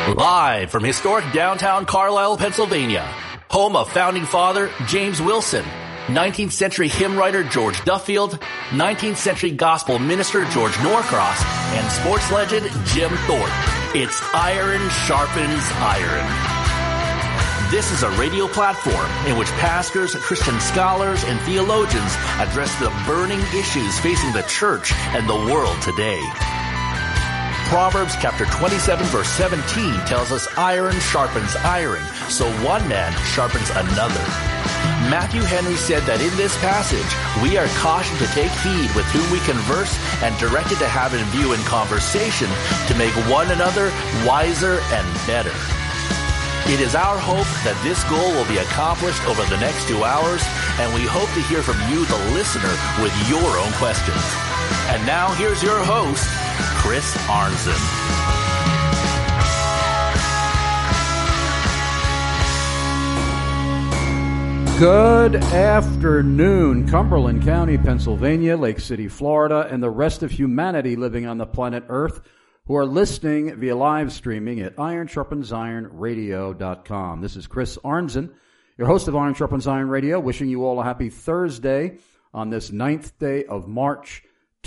Live from historic downtown Carlisle, Pennsylvania, home of founding father James Wilson, 19th century hymn writer George Duffield, 19th century gospel minister George Norcross, and sports legend Jim Thorpe. It's Iron Sharpens Iron. This is a radio platform in which pastors, Christian scholars, and theologians address the burning issues facing the church and the world today. Proverbs chapter 27 verse 17 tells us iron sharpens iron, so one man sharpens another. Matthew Henry said that in this passage, we are cautioned to take heed with whom we converse and directed to have in view in conversation to make one another wiser and better. It is our hope that this goal will be accomplished over the next 2 hours, and we hope to hear from you, the listener, with your own questions. And now here's your host, Chris Arnzen. Good afternoon, Cumberland County, Pennsylvania, Lake City, Florida, and the rest of humanity living on the planet Earth who are listening via live streaming at IronSharpensIronRadio.com. This is Chris Arnzen, your host of Iron Sharpens Iron Radio, wishing you all a happy Thursday on this 9th day of March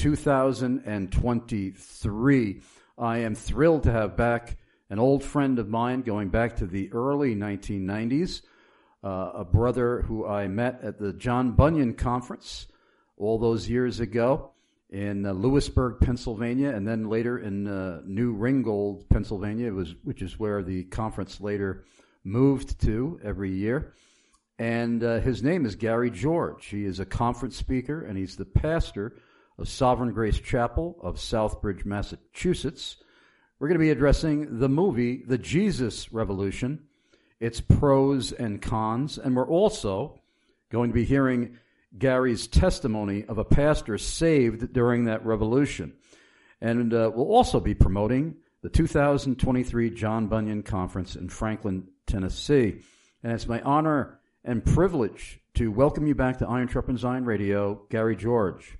2023. I am thrilled to have back an old friend of mine going back to the early 1990s, a brother who I met at the John Bunyan Conference all those years ago in Lewisburg, Pennsylvania, and then later in New Ringgold, Pennsylvania, which is where the conference later moved to every year. And his name is Gary George. He is a conference speaker, and he's the pastor of Sovereign Grace Chapel of Southbridge, Massachusetts. We're going to be addressing the movie, The Jesus Revolution, its pros and cons, and we're also going to be hearing Gary's testimony of a pastor saved during that revolution. And we'll also be promoting the 2023 John Bunyan Conference in Franklin, Tennessee. And it's my honor and privilege to welcome you back to Iron Sharpens Iron Radio, Gary George.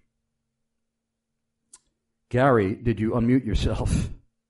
Gary, did you unmute yourself?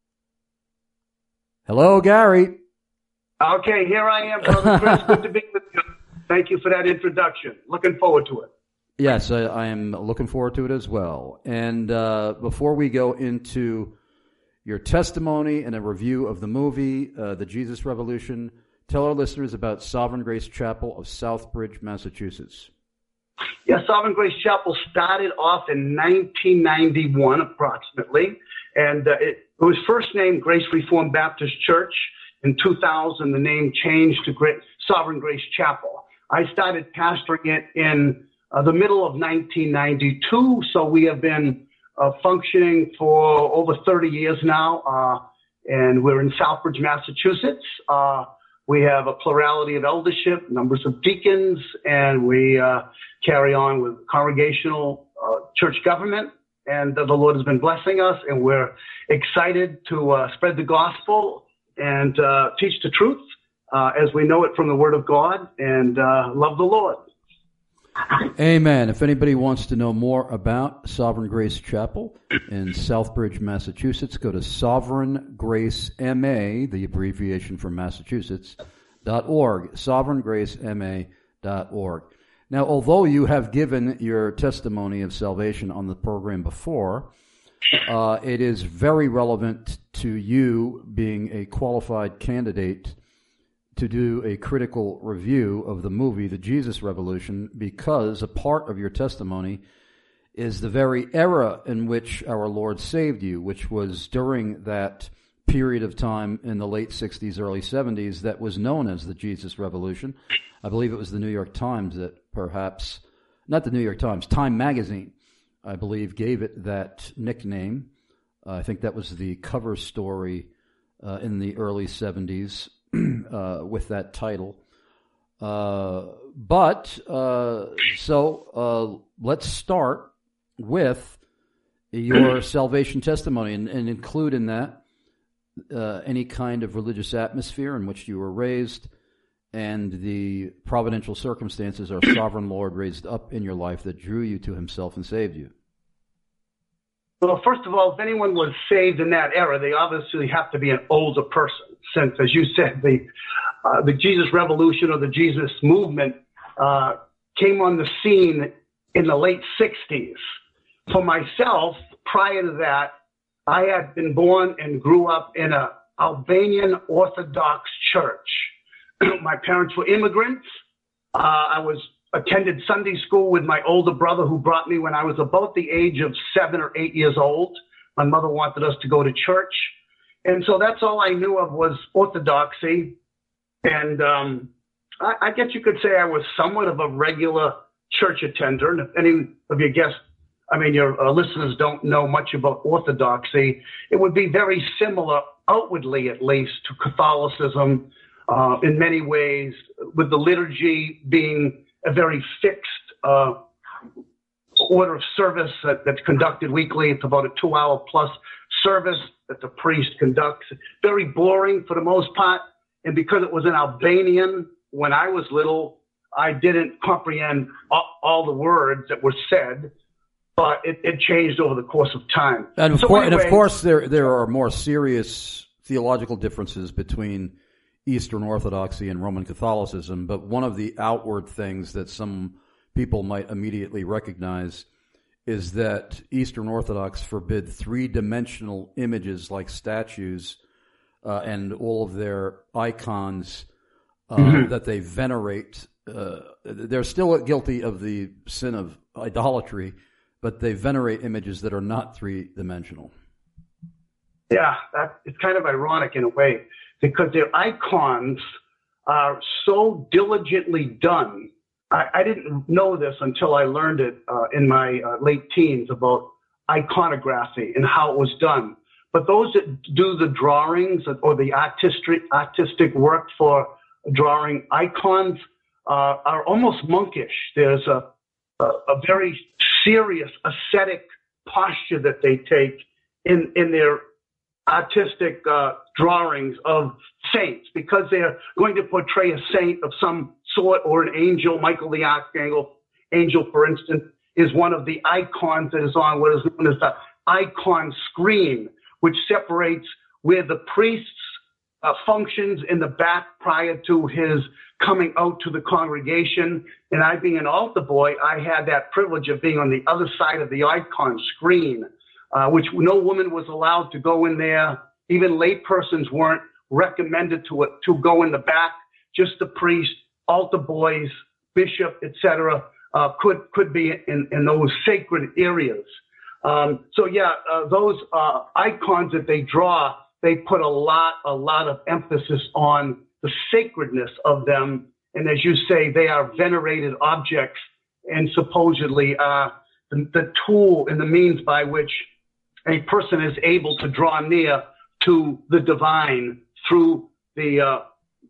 Hello, Gary. Okay, here I am, Brother Chris. Good to be with you. Thank you for that introduction. Looking forward to it. Yes, I am looking forward to it as well. And before we go into your testimony and a review of the movie, The Jesus Revolution, tell our listeners about Sovereign Grace Chapel of Southbridge, Massachusetts. Yeah, Sovereign Grace Chapel started off in 1991 approximately, and it was first named Grace Reformed Baptist Church. In 2000, the name changed to Sovereign Grace Chapel. I started pastoring it in the middle of 1992, so we have been functioning for over 30 years now, and we're in Southbridge, Massachusetts. We have a plurality of eldership, numbers of deacons, and we carry on with congregational church government, and the Lord has been blessing us, and we're excited to spread the gospel and teach the truth as we know it from the Word of God, and love the Lord. Amen. If anybody wants to know more about Sovereign Grace Chapel in Southbridge, Massachusetts, go to Sovereign Grace MA, the abbreviation for Massachusetts.org, SovereignGraceMA.org. Now, although you have given your testimony of salvation on the program before, it is very relevant to you being a qualified candidate to do a critical review of the movie, The Jesus Revolution, because a part of your testimony is the very era in which our Lord saved you, which was during that period of time in the late 60s, early 70s that was known as the Jesus Revolution. I believe it was the New York Times that perhaps, not the New York Times, Time Magazine, I believe, gave it that nickname. I think that was the cover story in the early 70s with that title. So let's start with your salvation testimony and include in that any kind of religious atmosphere in which you were raised and the providential circumstances our sovereign Lord raised up in your life that drew you to himself and saved you. Well, first of all, if anyone was saved in that era, they obviously have to be an older person. since, as you said, the Jesus Revolution or the Jesus movement came on the scene in the late 60s. For myself, prior to that, I had been born and grew up in an Albanian Orthodox church. My parents were immigrants. I attended Sunday school with my older brother, who brought me when I was about the age of 7 or 8 years old. My mother wanted us to go to church. And so that's all I knew of was Orthodoxy. And I guess you could say I was somewhat of a regular church attender. And if any of your listeners don't know much about Orthodoxy, it would be very similar, outwardly at least, to Catholicism in many ways, with the liturgy being a very fixed order of service that's conducted weekly. It's about a 2-hour plus service that the priest conducts. Very boring for the most part. And because it was in Albanian when I was little, I didn't comprehend all the words that were said, but it changed over the course of time. And of course, there are more serious theological differences between Eastern Orthodoxy and Roman Catholicism, but one of the outward things that some people might immediately recognize is that Eastern Orthodox forbid three-dimensional images like statues and all of their icons that they venerate. They're still guilty of the sin of idolatry, but they venerate images that are not three-dimensional. Yeah, it's kind of ironic in a way, because their icons are so diligently done. I didn't know this until I learned it in my late teens about iconography and how it was done. But those that do the drawings or the artistic work for drawing icons are almost monkish. There's a very serious ascetic posture that they take in their artistic drawings of saints, because they're going to portray a saint of some sort or an angel. Michael the Archangel, for instance, is one of the icons that is on what is known as the icon screen, which separates where the priest's functions in the back prior to his coming out to the congregation. And I, being an altar boy, I had that privilege of being on the other side of the icon screen, which no woman was allowed to go in there. Even lay persons weren't recommended to go in the back. Just the priest, altar boys, bishop, etc., could be in those sacred areas. Those icons that they draw, they put a lot of emphasis on the sacredness of them. And as you say, they are venerated objects and supposedly the tool and the means by which a person is able to draw near to the divine through the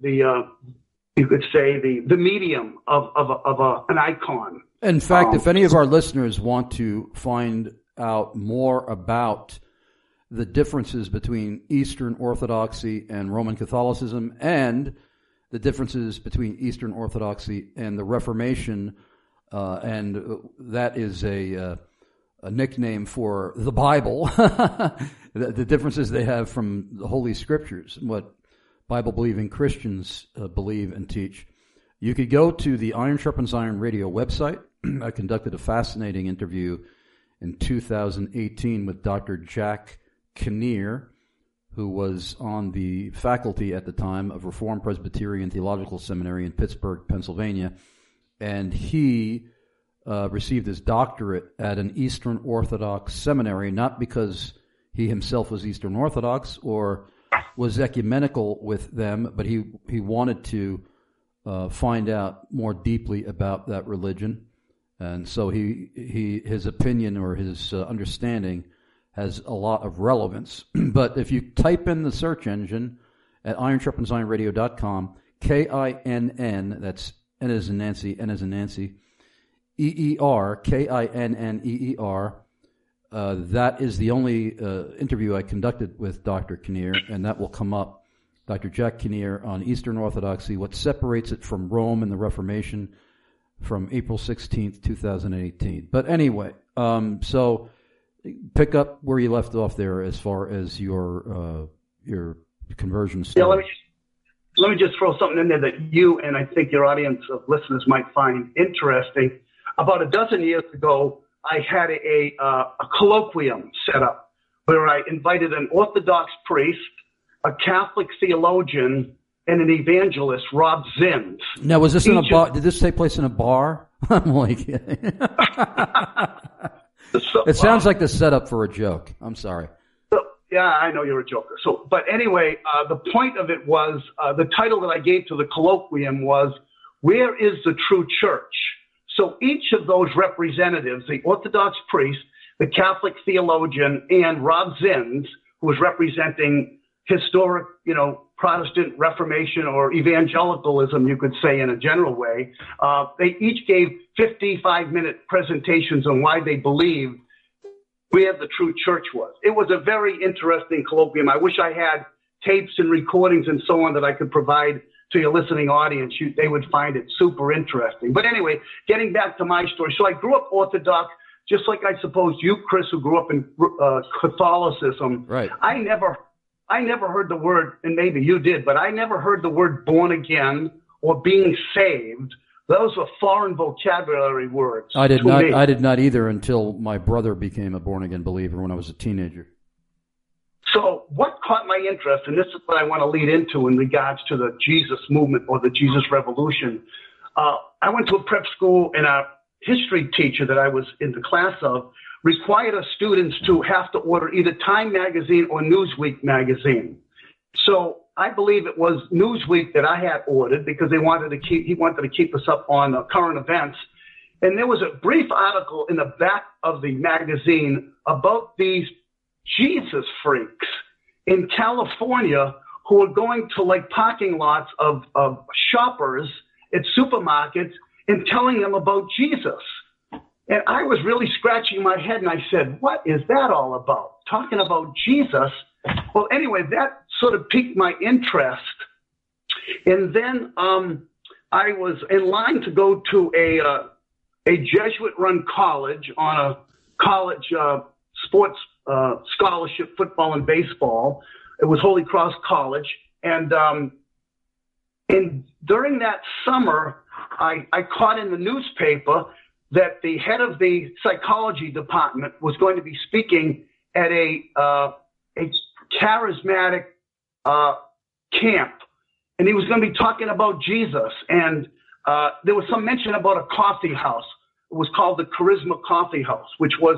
you could say the medium of an icon. In fact, if any of our listeners want to find out more about the differences between Eastern Orthodoxy and Roman Catholicism, and the differences between Eastern Orthodoxy and the Reformation, and that is a nickname for the Bible, the differences they have from the Holy Scriptures, what Bible-believing Christians believe and teach. You could go to the Iron Sharpens Iron radio website. I conducted a fascinating interview in 2018 with Dr. Jack Kinnear, who was on the faculty at the time of Reformed Presbyterian Theological Seminary in Pittsburgh, Pennsylvania, and he received his doctorate at an Eastern Orthodox seminary, not because he himself was Eastern Orthodox or was ecumenical with them, but he wanted to find out more deeply about that religion. And so his opinion or his understanding has a lot of relevance. But if you type in the search engine at ironsharpensironradio.com, K-I-N-N, that's N as in Nancy, N as in Nancy, E-E-R, K-I-N-N-E-E-R, that is the only interview I conducted with Dr. Kinnear, and that will come up. Dr. Jack Kinnear on Eastern Orthodoxy, what separates it from Rome and the Reformation, from April 16th, 2018. But anyway, so pick up where you left off there as far as your conversion story. Yeah, let me just throw something in there that you and I think your audience of listeners might find interesting. About a dozen years ago, I had a colloquium set up where I invited an Orthodox priest, a Catholic theologian, and an evangelist, Rob Zins. Now, was this in a bar? Did this take place in a bar? I'm like, it sounds like the setup for a joke. I'm sorry. Yeah, I know you're a joker. So, but anyway, the point of it was, the title that I gave to the colloquium was, "Where is the true church?" So each of those representatives, the Orthodox priest, the Catholic theologian, and Rob Zins, who was representing historic, Protestant Reformation or evangelicalism, you could say in a general way, they each gave 55-minute presentations on why they believed where the true church was. It was a very interesting colloquium. I wish I had tapes and recordings and so on that I could provide to your listening audience. They would find it super interesting. But anyway, getting back to my story. So I grew up Orthodox, just like I suppose you, Chris, who grew up in Catholicism. Right. I never heard the word, and maybe you did, but I never heard the word born again or being saved. Those were foreign vocabulary words. I did not either until my brother became a born-again believer when I was a teenager. So what caught my interest, and this is what I want to lead into in regards to the Jesus movement or the Jesus revolution. I went to a prep school, and a history teacher that I was in the class of required us students to have to order either Time magazine or Newsweek magazine. So I believe it was Newsweek that I had ordered because he wanted to keep us up on current events. And there was a brief article in the back of the magazine about these Jesus freaks in California who were going to parking lots of shoppers at supermarkets and telling them about Jesus. And I was really scratching my head, and I said, what is that all about? Talking about Jesus? Well, anyway, that sort of piqued my interest. And then I was in line to go to a Jesuit-run college on a college sports scholarship, football and baseball. It was Holy Cross College. And during that summer, I caught in the newspaper that the head of the psychology department was going to be speaking at a charismatic camp, and he was going to be talking about Jesus. And there was some mention about a coffee house. It was called the Charisma Coffee House, which was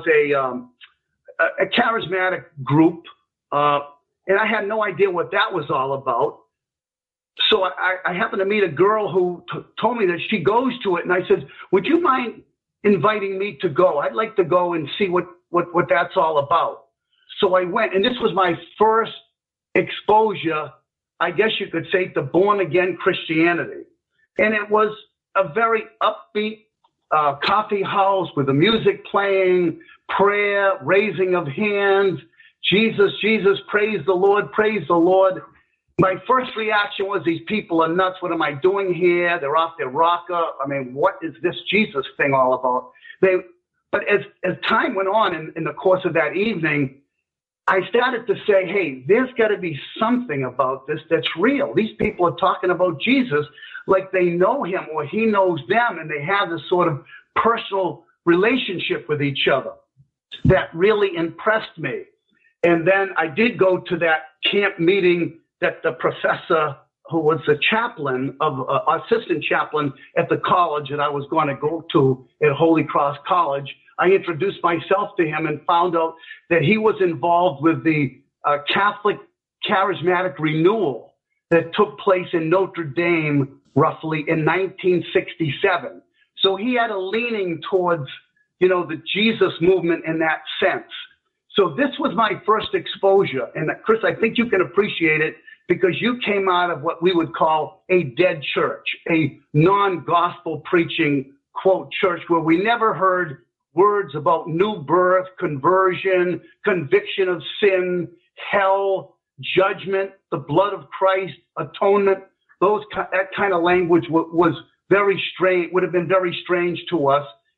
a charismatic group, and I had no idea what that was all about. So I happened to meet a girl who told me that she goes to it, and I said, would you mind inviting me to go? I'd like to go and see what that's all about. So I went, and this was my first exposure, I guess you could say, to born-again Christianity. And it was a very upbeat coffee house with the music playing, prayer, raising of hands, Jesus, Jesus, praise the Lord, praise the Lord. My first reaction was, these people are nuts. What am I doing here? They're off their rocker. I mean, what is this Jesus thing all about? But as time went on in the course of that evening, I started to say, hey, there's got to be something about this that's real. These people are talking about Jesus like they know him or he knows them, and they have this sort of personal relationship with each other that really impressed me. And then I did go to that camp meeting that the professor, who was the chaplain assistant chaplain at the college that I was going to go to at Holy Cross College, I introduced myself to him and found out that he was involved with the Catholic charismatic renewal that took place in Notre Dame roughly in 1967. So he had a leaning towards, the Jesus movement in that sense. So this was my first exposure. And Chris, I think you can appreciate it because you came out of what we would call a dead church, a non-gospel preaching, quote, church where we never heard words about new birth, conversion, conviction of sin, hell, judgment, the blood of Christ, atonement. That kind of language was very strange, would have been very strange to us.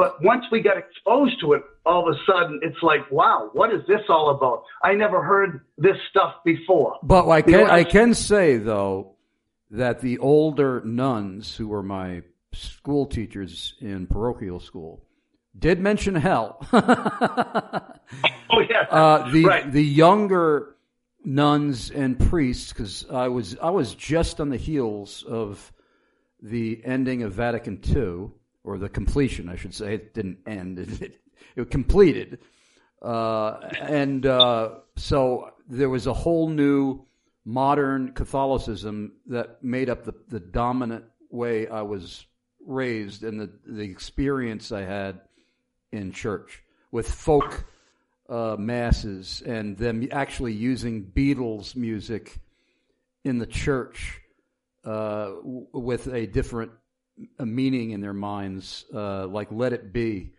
But once we got exposed to it, all of a sudden it's like, wow, what is this all about? I never heard this stuff before. But I can say, though, that the older nuns who were my school teachers in parochial school did mention hell. Oh, yeah. Right. The younger nuns and priests, because I was just on the heels of the ending of Vatican II, or the completion, I should say. It didn't end; it completed, so there was a whole new modern Catholicism that made up the dominant way I was raised and the experience I had in church with folk masses and them actually using Beatles music in the church with a different meaning in their minds, like "Let It Be."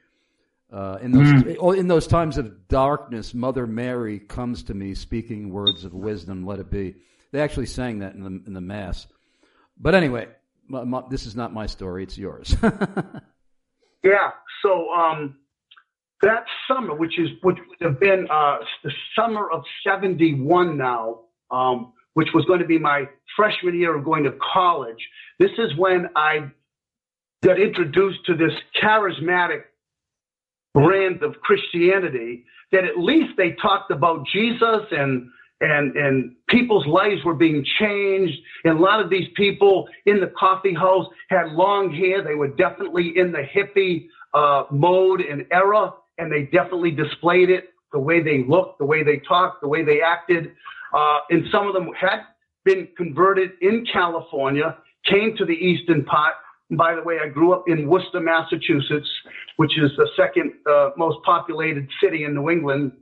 In those times of darkness, Mother Mary comes to me speaking words of wisdom. Let it be. They actually sang that in the mass. But anyway, this is not my story; it's yours. Yeah. So that summer, which would have been the summer of '71 now, which was going to be my freshman year of going to college. This is when I got introduced to this charismatic brand of Christianity that at least they talked about Jesus and people's lives were being changed. And a lot of these people in the coffee house had long hair. They were definitely in the hippie mode and era, and they definitely displayed it, the way they looked, the way they talked, the way they acted. And some of them had been converted in California, came to the eastern part. By the way, I grew up in Worcester, Massachusetts, which is the second most populated city in New England.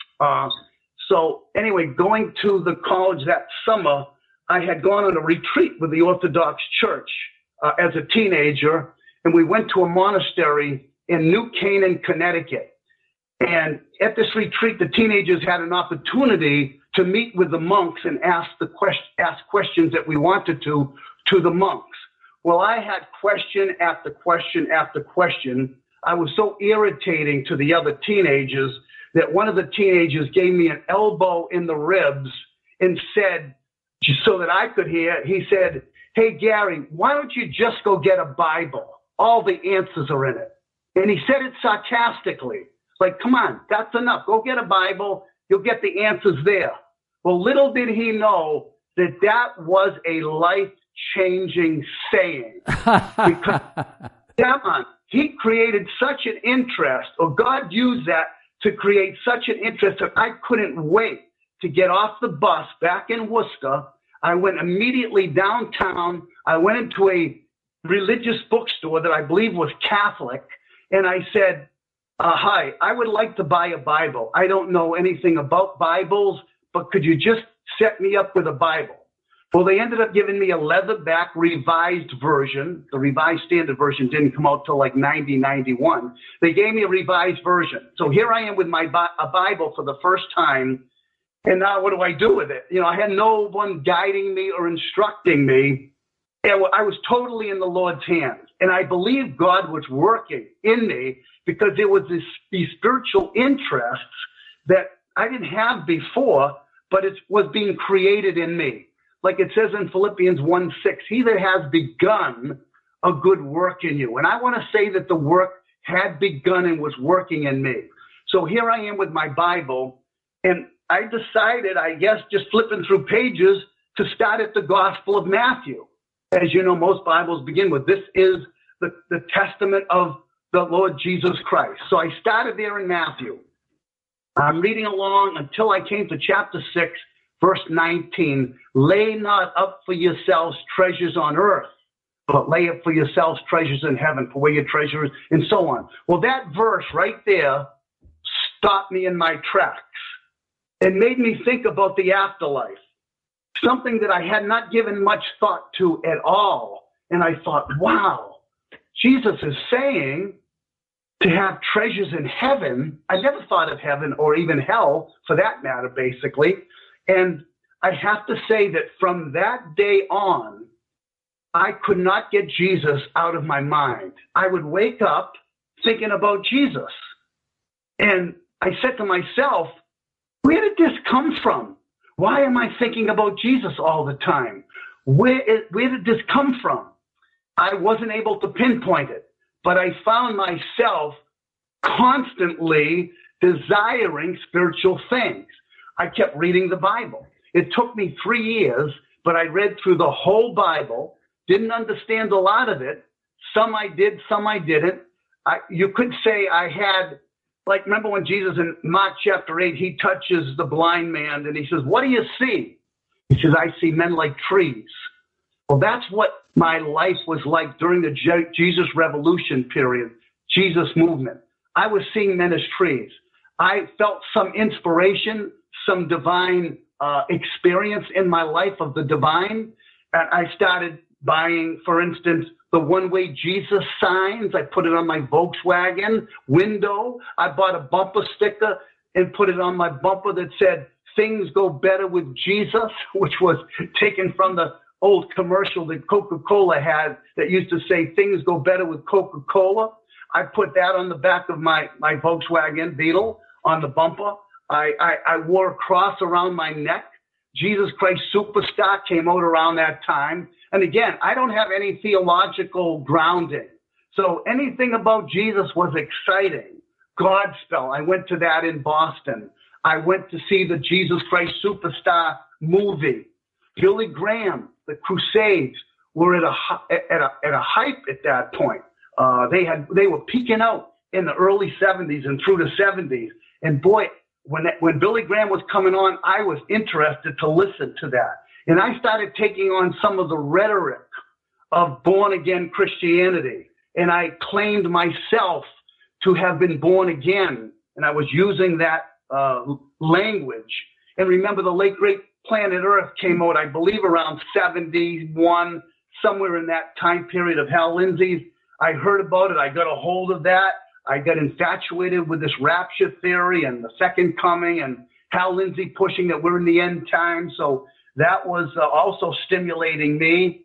So anyway, going to the college that summer, I had gone on a retreat with the Orthodox Church as a teenager, and we went to a monastery in New Canaan, Connecticut. And at this retreat, the teenagers had an opportunity to meet with the monks and ask questions that we wanted to the monks. Well, I had question after question after question. I was so irritating to the other teenagers that one of the teenagers gave me an elbow in the ribs and said, just so that I could hear, he said, "Hey, Gary, why don't you just go get a Bible? All the answers are in it." And he said it sarcastically, like, "Come on, that's enough. Go get a Bible. You'll get the answers there." Well, little did he know that that was a life-changing saying. Because, damn on, he created such an interest, or God used that to create such an interest that I couldn't wait to get off the bus back in Worcester. I went immediately downtown. I went into a religious bookstore that I believe was Catholic, and I said, "Hi, I would like to buy a Bible. I don't know anything about Bibles, but could you just set me up with a Bible?" Well, they ended up giving me a leatherback revised version. The Revised Standard Version didn't come out till like 91. They gave me a revised version. So here I am with a Bible for the first time. And now what do I do with it? You know, I had no one guiding me or instructing me. And I was totally in the Lord's hands. And I believe God was working in me because there was these spiritual interests that I didn't have before, but it was being created in me. Like it says in Philippians 1:6, "He that has begun a good work in you." And I want to say that the work had begun and was working in me. So here I am with my Bible, and I decided, I guess, just flipping through pages, to start at the Gospel of Matthew. As you know, most Bibles begin with, "This is the testament of the Lord Jesus Christ." So I started there in Matthew. I'm reading along until I came to chapter 6, verse 19. "Lay not up for yourselves treasures on earth, but lay up for yourselves treasures in heaven, for where your treasure is," and so on. Well, that verse right there stopped me in my tracks and made me think about the afterlife, something that I had not given much thought to at all. And I thought, wow, Jesus is saying to have treasures in heaven. I never thought of heaven or even hell for that matter, basically. And I have to say that from that day on, I could not get Jesus out of my mind. I would wake up thinking about Jesus. And I said to myself, where did this come from? Why am I thinking about Jesus all the time? Where did this come from? I wasn't able to pinpoint it, but I found myself constantly desiring spiritual things. I kept reading the Bible. It took me 3 years, but I read through the whole Bible, didn't understand a lot of it. Some I did, some I didn't. You could say I had, like, remember when Jesus in Mark chapter 8, he touches the blind man and he says, what do you see? He says, I see men like trees. Well, that's what my life was like during the Jesus Revolution period, Jesus movement. I was seeing men as trees. I felt some inspiration, some divine experience in my life of the divine. And I started buying, for instance, the one-way Jesus signs. I put it on my Volkswagen window. I bought a bumper sticker and put it on my bumper that said, things go better with Jesus, which was taken from the old commercial that Coca-Cola had that used to say, things go better with Coca-Cola. I put that on the back of my Volkswagen Beetle on the bumper. I wore a cross around my neck. Jesus Christ Superstar came out around that time. And again, I don't have any theological grounding. So anything about Jesus was exciting. Godspell, I went to that in Boston. I went to see the Jesus Christ Superstar movie. Billy Graham, the Crusades were at a hype at that point. They were peaking out in the early 70s and through the 70s. And boy, when Billy Graham was coming on, I was interested to listen to that. And I started taking on some of the rhetoric of born-again Christianity. And I claimed myself to have been born again. And I was using that language. And remember, the late, great Planet Earth came out, I believe, around 71, somewhere in that time period of Hal Lindsey's. I heard about it. I got a hold of that. I got infatuated with this rapture theory and the second coming, and Hal Lindsey pushing that we're in the end time. So that was also stimulating me.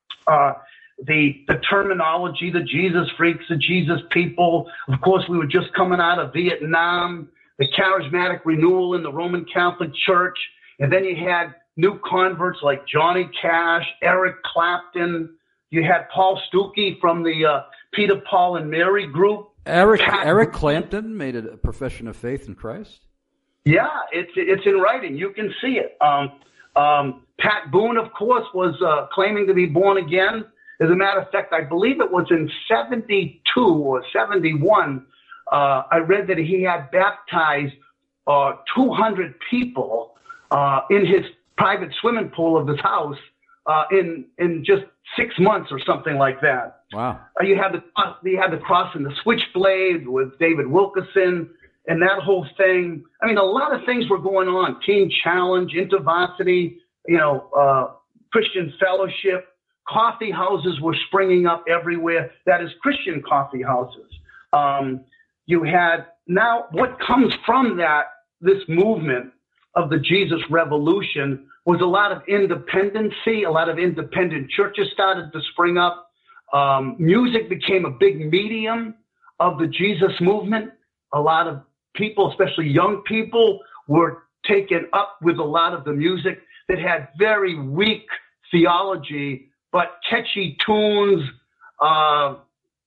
The terminology, the Jesus freaks, the Jesus people. Of course, we were just coming out of Vietnam, the charismatic renewal in the Roman Catholic Church. And then you had new converts like Johnny Cash, Eric Clapton. You had Paul Stuckey from the Peter, Paul, and Mary group. Eric Clapton made a profession of faith in Christ? Yeah, it's in writing. You can see it. Pat Boone, of course, was claiming to be born again. As a matter of fact, I believe it was in 72 or 71, I read that he had baptized 200 people in his private swimming pool of his house in just 6 months or something like that. Wow. You had the cross and the switchblade with David Wilkerson and that whole thing. I mean, a lot of things were going on. Teen Challenge, InterVarsity, Christian Fellowship. Coffee houses were springing up everywhere. That is, Christian coffee houses. You had now what comes from this movement of the Jesus Revolution was a lot of independency. A lot of independent churches started to spring up. Music became a big medium of the Jesus movement. A lot of people, especially young people, were taken up with a lot of the music that had very weak theology, but catchy tunes. I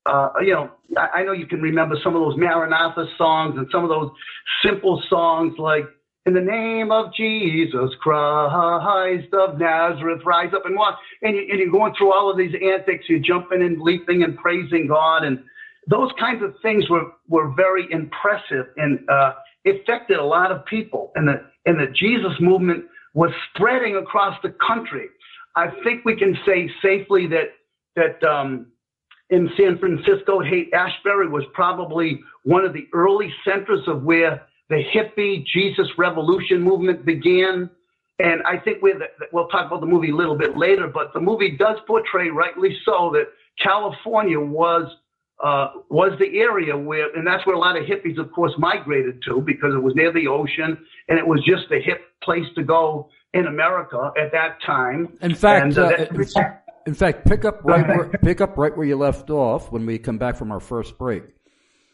know you can remember some of those Maranatha songs and some of those simple songs like, in the name of Jesus Christ of Nazareth, rise up and walk. And you're going through all of these antics. You're jumping and leaping and praising God. And those kinds of things were very impressive and affected a lot of people. And the Jesus movement was spreading across the country. I think we can say safely that in San Francisco, Haight-Ashbury was probably one of the early centers of where the hippie Jesus Revolution movement began. And I think we'll talk about the movie a little bit later, but the movie does portray, rightly so, that California was the area where, and that's where a lot of hippies, of course, migrated to because it was near the ocean and it was just a hip place to go in America at that time. In fact, pick up right where you left off when we come back from our first break.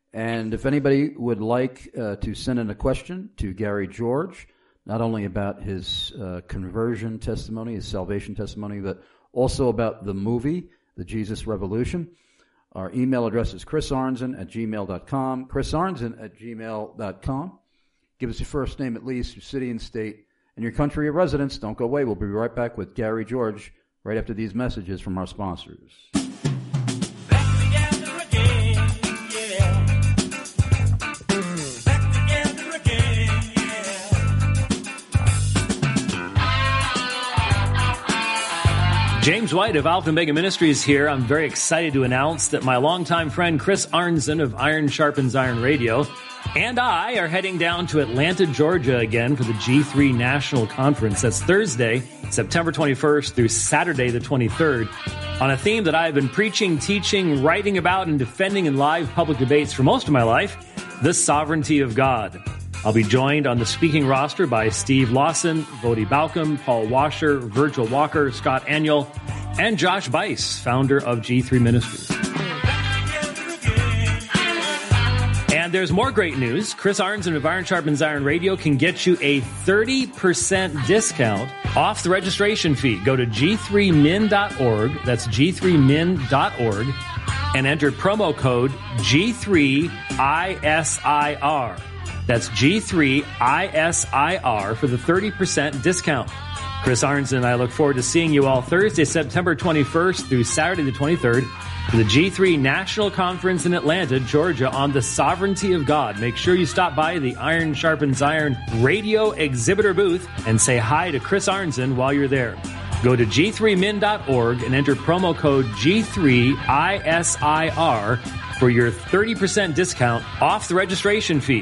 And if anybody would like to send in a question to Gary George, not only about his conversion testimony, his salvation testimony, but also about the movie, The Jesus Revolution, our email address is chrisarnzen@gmail.com, chrisarnzen@gmail.com. Give us your first name at least, your city and state, and your country of residence. Don't go away. We'll be right back with Gary George right after these messages from our sponsors. James White of Alpha Omega Ministries here. I'm very excited to announce that my longtime friend Chris Arnzen of Iron Sharpens Iron Radio and I are heading down to Atlanta, Georgia again for the G3 National Conference. That's Thursday, September 21st through Saturday the 23rd on a theme that I've been preaching, teaching, writing about, and defending in live public debates for most of my life, the sovereignty of God. I'll be joined on the speaking roster by Steve Lawson, Vodi Balcom, Paul Washer, Virgil Walker, Scott Aniol, and Josh Bice, founder of G3 Ministries. And there's more great news. Chris Arnzen of Iron Sharpens Iron Radio can get you a 30% discount off the registration fee. Go to g3min.org. That's g3min.org and enter promo code G3ISIR. That's G3ISIR for the 30% discount. Chris Arnzen and I look forward to seeing you all Thursday, September 21st through Saturday the 23rd for the G3 National Conference in Atlanta, Georgia on the sovereignty of God. Make sure you stop by the Iron Sharpens Iron radio exhibitor booth and say hi to Chris Arnzen while you're there. Go to g3min.org and enter promo code G3ISIR for your 30% discount off the registration fee.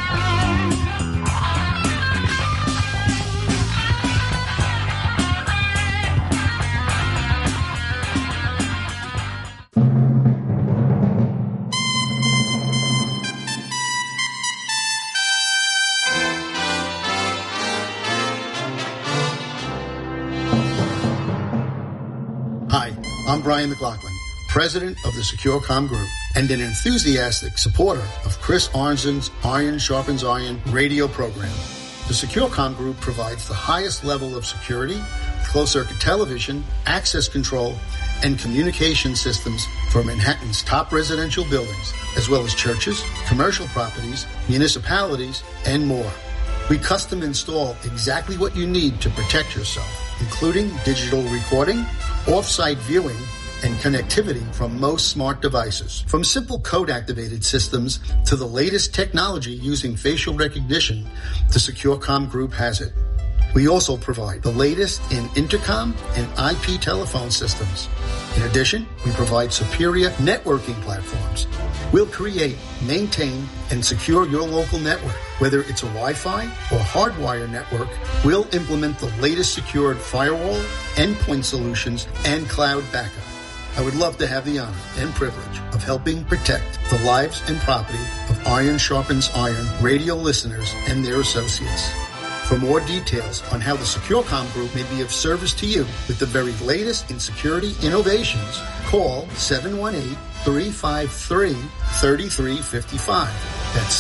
I'm Brian McLaughlin, president of the SecureCom Group and an enthusiastic supporter of Chris Arnzen's Iron Sharpens Iron radio program. The SecureCom Group provides the highest level of security, closed-circuit television, access control, and communication systems for Manhattan's top residential buildings, as well as churches, commercial properties, municipalities, and more. We custom install exactly what you need to protect yourself, including digital recording, off-site viewing, and connectivity from most smart devices. From simple code-activated systems to the latest technology using facial recognition, the SecureCom Group has it. We also provide the latest in intercom and IP telephone systems. In addition, we provide superior networking platforms. We'll create, maintain, and secure your local network. Whether it's a Wi-Fi or hardwire network, we'll implement the latest secured firewall, endpoint solutions, and cloud backup. I would love to have the honor and privilege of helping protect the lives and property of Iron Sharpens Iron radio listeners and their associates. For more details on how the SecureCom Group may be of service to you with the very latest in security innovations, call 718-353-3355. That's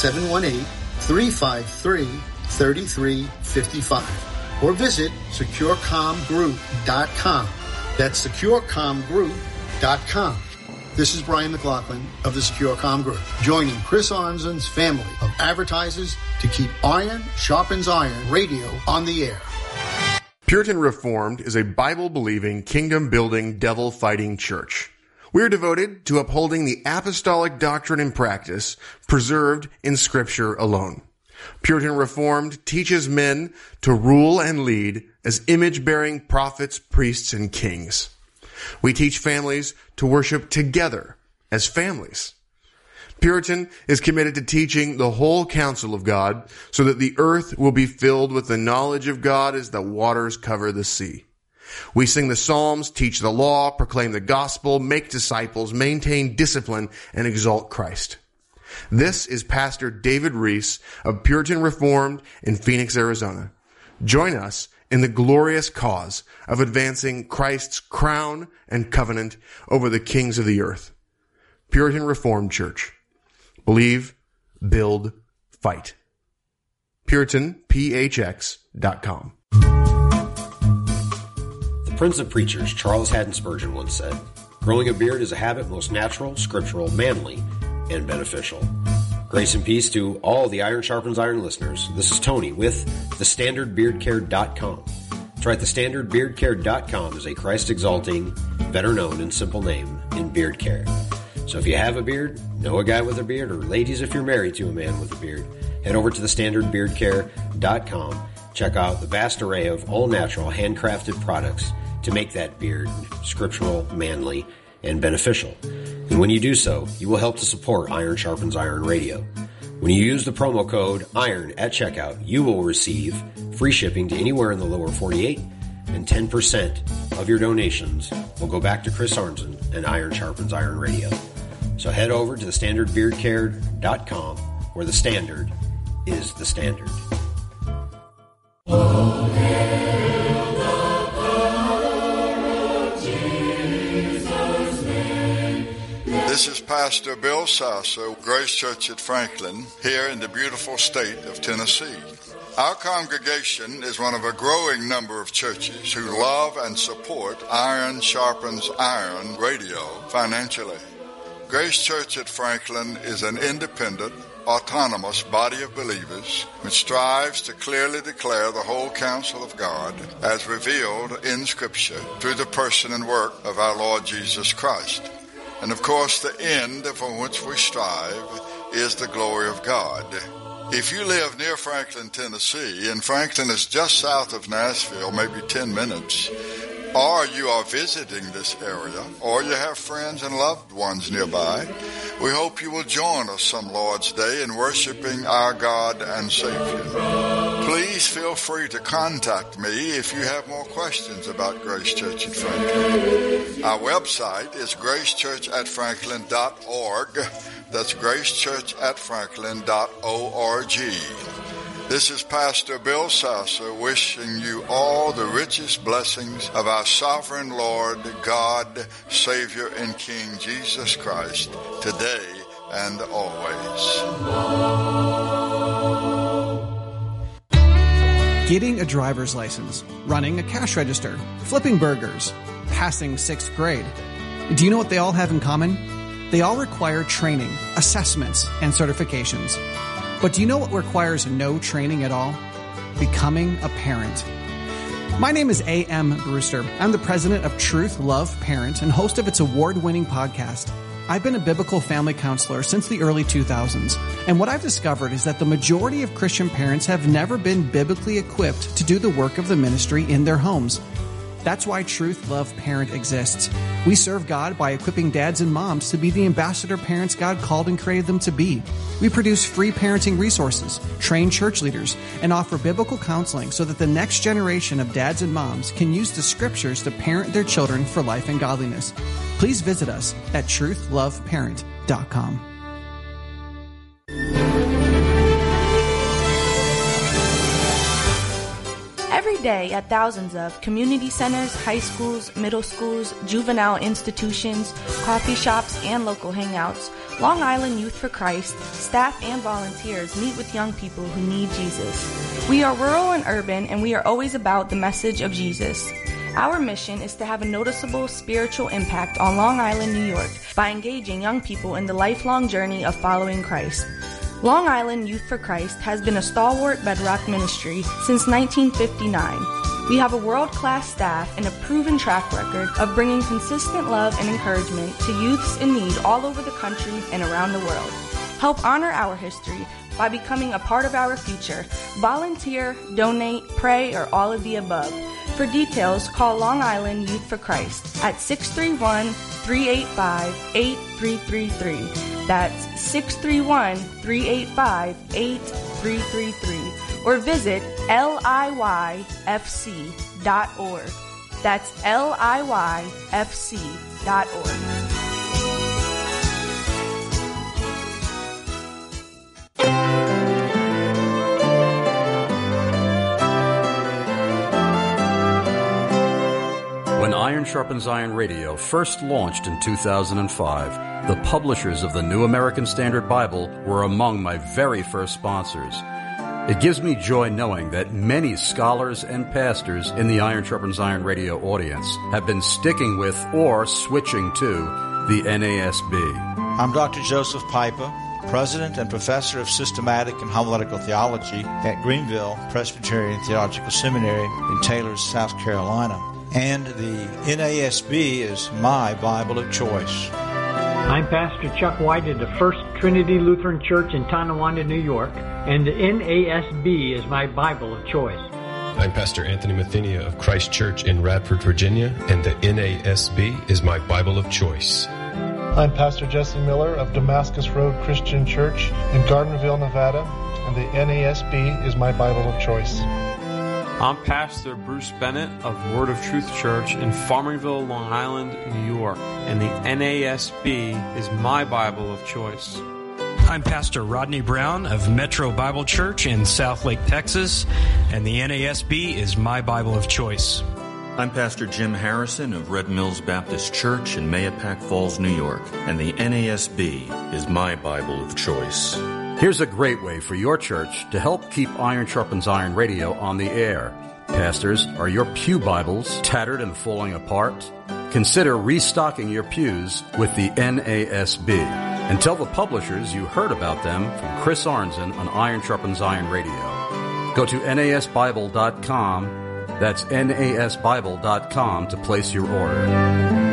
718-353-3355. Or visit securecomgroup.com. That's securecomgroup.com. This is Brian McLaughlin of the SecureCom Group, joining Chris Arnzen's family of advertisers to keep Iron Sharpens Iron radio on the air. Puritan Reformed is a Bible-believing, kingdom-building, devil-fighting church. We are devoted to upholding the apostolic doctrine and practice preserved in Scripture alone. Puritan Reformed teaches men to rule and lead as image-bearing prophets, priests, and kings. We teach families to worship together as families. Puritan is committed to teaching the whole counsel of God so that the earth will be filled with the knowledge of God as the waters cover the sea. We sing the Psalms, teach the law, proclaim the gospel, make disciples, maintain discipline, and exalt Christ. This is Pastor David Reese of Puritan Reformed in Phoenix, Arizona. Join us in the glorious cause of advancing Christ's crown and covenant over the kings of the earth. Puritan Reformed Church. Believe, build, fight. PuritanPHX.com. The Prince of Preachers, Charles Haddon Spurgeon, once said, "Growing a beard is a habit most natural, scriptural, manly, and beneficial." Grace and peace to all the Iron Sharpens Iron listeners. This is Tony with thestandardbeardcare.com. That's right, thestandardbeardcare.com is a Christ-exalting, better-known, and simple name in beard care. So if you have a beard, know a guy with a beard, or ladies, if you're married to a man with a beard, head over to thestandardbeardcare.com. Check out the vast array of all-natural, handcrafted products to make that beard scriptural, manly, and beneficial. And when you do so, you will help to support Iron Sharpens Iron Radio. When you use the promo code IRON at checkout, you will receive free shipping to anywhere in the lower 48, and 10% of your donations will go back to Chris Arnzen and Iron Sharpens Iron Radio. So head over to thestandardbeardcare.com, where the standard is the standard. This is Pastor Bill Sasser, Grace Church at Franklin, here in the beautiful state of Tennessee. Our congregation is one of a growing number of churches who love and support Iron Sharpens Iron Radio financially. Grace Church at Franklin is an independent, autonomous body of believers which strives to clearly declare the whole counsel of God as revealed in Scripture through the person and work of our Lord Jesus Christ. And of course, the end for which we strive is the glory of God. If you live near Franklin, Tennessee, and Franklin is just south of Nashville, maybe 10 minutes, or you are visiting this area, or you have friends and loved ones nearby, we hope you will join us some Lord's Day in worshiping our God and Savior. Please feel free to contact me if you have more questions about Grace Church at Franklin. Our website is gracechurchatfranklin.org. That's gracechurchatfranklin.org. This is Pastor Bill Sasser wishing you all the richest blessings of our sovereign Lord, God, Savior, and King Jesus Christ, today and always. Getting a driver's license, running a cash register, flipping burgers, passing 6th grade. Do you know what they all have in common? They all require training, assessments, and certifications. But do you know what requires no training at all? Becoming a parent. My name is A.M. Brewster. I'm the president of Truth Love Parent and host of its award-winning podcast. I've been a biblical family counselor since the early 2000s, and what I've discovered is that the majority of Christian parents have never been biblically equipped to do the work of the ministry in their homes. That's why Truth Love Parent exists. We serve God by equipping dads and moms to be the ambassador parents God called and created them to be. We produce free parenting resources, train church leaders, and offer biblical counseling so that the next generation of dads and moms can use the scriptures to parent their children for life and godliness. Please visit us at truthloveparent.com. Every day at thousands of community centers, high schools, middle schools, juvenile institutions, coffee shops, and local hangouts, Long Island Youth for Christ, staff and volunteers meet with young people who need Jesus. We are rural and urban, and we are always about the message of Jesus. Our mission is to have a noticeable spiritual impact on Long Island, New York, by engaging young people in the lifelong journey of following Christ. Long Island Youth for Christ has been a stalwart bedrock ministry since 1959. We have a world-class staff and a proven track record of bringing consistent love and encouragement to youths in need all over the country and around the world. Help honor our history by becoming a part of our future. Volunteer, donate, pray, or all of the above. For details, call Long Island Youth for Christ at 631-385-8333. That's 631-385-8333. Or visit liyfc.org. That's liyfc.org. When Iron Sharpens Iron Radio first launched in 2005, the publishers of the New American Standard Bible were among my very first sponsors. It gives me joy knowing that many scholars and pastors in the Iron Sharpens Iron Radio audience have been sticking with or switching to the NASB. I'm Dr. Joseph Piper, President and Professor of Systematic and Homiletical Theology at Greenville Presbyterian Theological Seminary in Taylor, South Carolina. And the NASB is my Bible of choice. I'm Pastor Chuck White at the First Trinity Lutheran Church in Tonawanda, New York, and the NASB is my Bible of choice. I'm Pastor Anthony Mathenia of Christ Church in Radford, Virginia, and the NASB is my Bible of choice. I'm Pastor Jesse Miller of Damascus Road Christian Church in Gardnerville, Nevada, and the NASB is my Bible of choice. I'm Pastor Bruce Bennett of Word of Truth Church in Farmingville, Long Island, New York, and the NASB is my Bible of choice. I'm Pastor Rodney Brown of Metro Bible Church in Southlake, Texas, and the NASB is my Bible of choice. I'm Pastor Jim Harrison of Red Mills Baptist Church in Mahopac Falls, New York, and the NASB is my Bible of choice. Here's a great way for your church to help keep Iron Sharpens Iron Radio on the air. Pastors, are your pew Bibles tattered and falling apart? Consider restocking your pews with the NASB. And tell the publishers you heard about them from Chris Arnzen on Iron Sharpens Iron Radio. Go to NASBible.com. That's NASBible.com to place your order.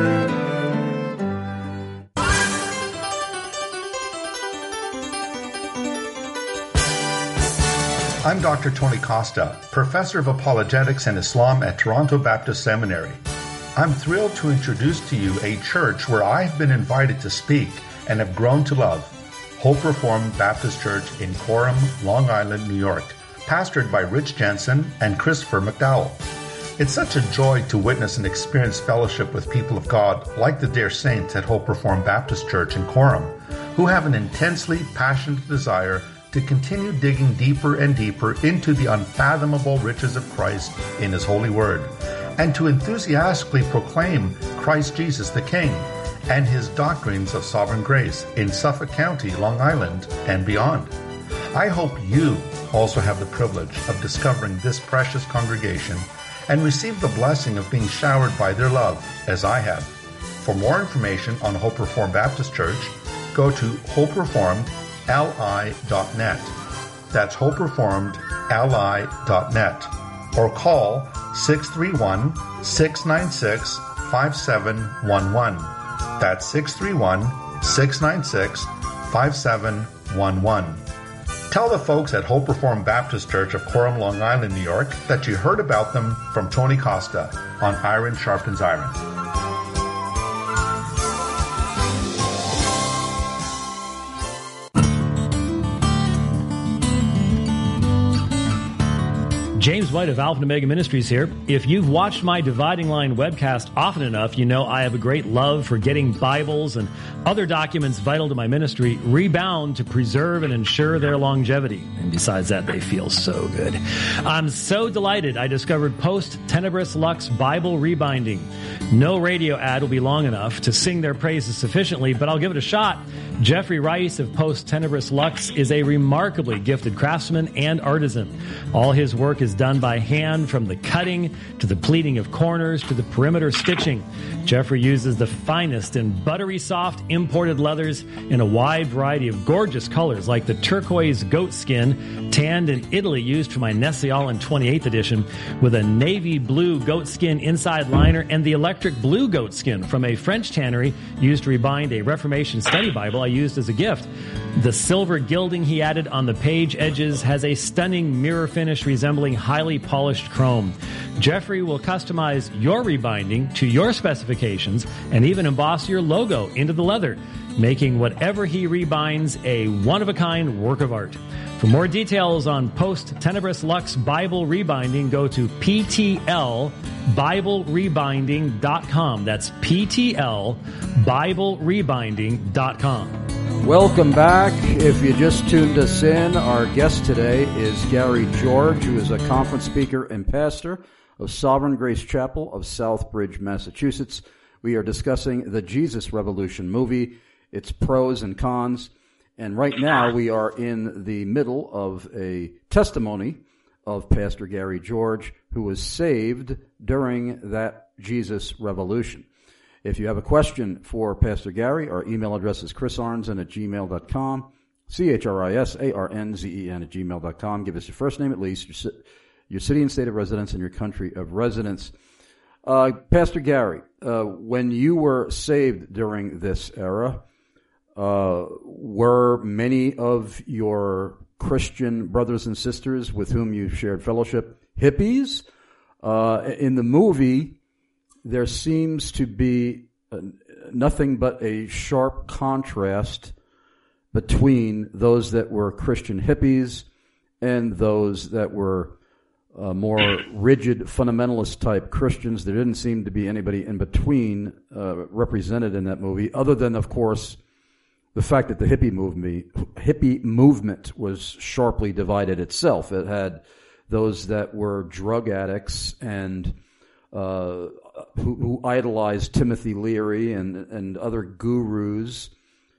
I'm Dr. Tony Costa, Professor of Apologetics and Islam at Toronto Baptist Seminary. I'm thrilled to introduce to you a church where I've been invited to speak and have grown to love, Hope Reformed Baptist Church in Coram, Long Island, New York, pastored by Rich Jensen and Christopher McDowell. It's such a joy to witness and experience fellowship with people of God like the dear saints at Hope Reformed Baptist Church in Coram, who have an intensely passionate desire to continue digging deeper and deeper into the unfathomable riches of Christ in His holy word, and to enthusiastically proclaim Christ Jesus the King and His doctrines of sovereign grace in Suffolk County, Long Island, and beyond. I hope you also have the privilege of discovering this precious congregation and receive the blessing of being showered by their love, as I have. For more information on Hope Reformed Baptist Church, go to hopereformedli.net. That's hopereformedli.net. Or call 631-696-5711. That's 631-696-5711. Tell the folks at Hope Reformed Baptist Church of Coram, Long Island, New York, that you heard about them from Tony Costa on Iron Sharpens Iron. James White of Alpha and Omega Ministries here. If you've watched my Dividing Line webcast often enough, you know I have a great love for getting Bibles and other documents vital to my ministry rebound to preserve and ensure their longevity. And besides that, they feel so good. I'm so delighted I discovered Post Tenebris Lux Bible Rebinding. No radio ad will be long enough to sing their praises sufficiently, but I'll give it a shot. Jeffrey Rice of Post Tenebris Lux is a remarkably gifted craftsman and artisan. All his work is done by hand, from the cutting to the pleating of corners to the perimeter stitching. Jeffrey uses the finest and buttery soft imported leathers in a wide variety of gorgeous colors, like the turquoise goat skin tanned in Italy used for my Nessial in 28th edition, with a navy blue goat skin inside liner, and the electric blue goat skin from a French tannery used to rebind a Reformation study Bible I used as a gift. The silver gilding he added on the page edges has a stunning mirror finish resembling highly polished chrome. Jeffrey will customize your rebinding to your specifications and even emboss your logo into the leather, making whatever he rebinds a one-of-a-kind work of art. For more details on Post Tenebris Lux Bible Rebinding, go to PTLBibleRebinding.com. That's PTLBibleRebinding.com. Welcome back. If you just tuned us in, our guest today is Gary George, who is a conference speaker and pastor of Sovereign Grace Chapel of Southbridge, Massachusetts. We are discussing the Jesus Revolution movie, its pros and cons, and right now we are in the middle of a testimony of Pastor Gary George, who was saved during that Jesus Revolution. If you have a question for Pastor Gary, our email address is chrisarnzen@gmail.com, CHRISARNZEN@gmail.com. Give us your first name at least, your city and state of residence, and your country of residence. Pastor Gary, when you were saved during this era, were many of your Christian brothers and sisters with whom you shared fellowship hippies? In the movie, there seems to be nothing but a sharp contrast between those that were Christian hippies and those that were more rigid fundamentalist type Christians. There didn't seem to be anybody in between represented in that movie, other than, of course, the fact that the hippie movement was sharply divided itself. It had those that were drug addicts and who idolized Timothy Leary and other gurus,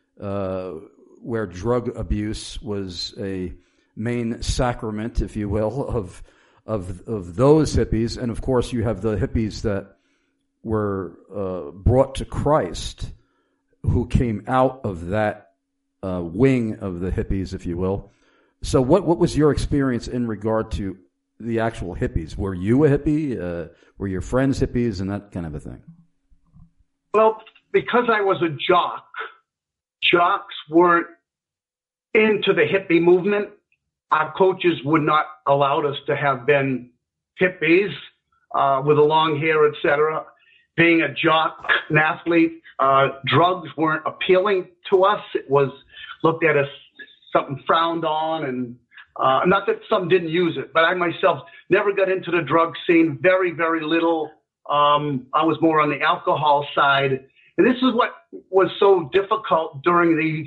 where drug abuse was a main sacrament, if you will, of those hippies. And of course, you have the hippies that were brought to Christ, who came out of that wing of the hippies, if you will. So what was your experience in regard to the actual hippies? Were you a hippie? Were your friends hippies and that kind of a thing? Well, because I was a jock, jocks weren't into the hippie movement. Our coaches would not allow us to have been hippies with the long hair, etc. Being a jock, an athlete, drugs weren't appealing to us. It was looked at as something frowned on, and not that some didn't use it, but I myself never got into the drug scene, very, very little. I was more on the alcohol side. And this is what was so difficult during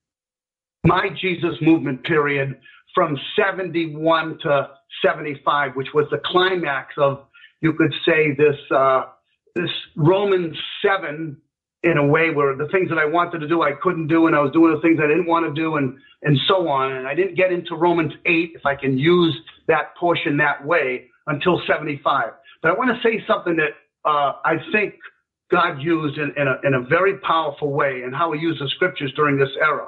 my Jesus movement period from 71 to 75, which was the climax of, you could say, this Romans 7, in a way where the things that I wanted to do, I couldn't do, and I was doing the things I didn't want to do, and so on. And I didn't get into Romans 8, if I can use that portion that way, until 75. But I want to say something that I think God used in a very powerful way, and how he used the scriptures during this era.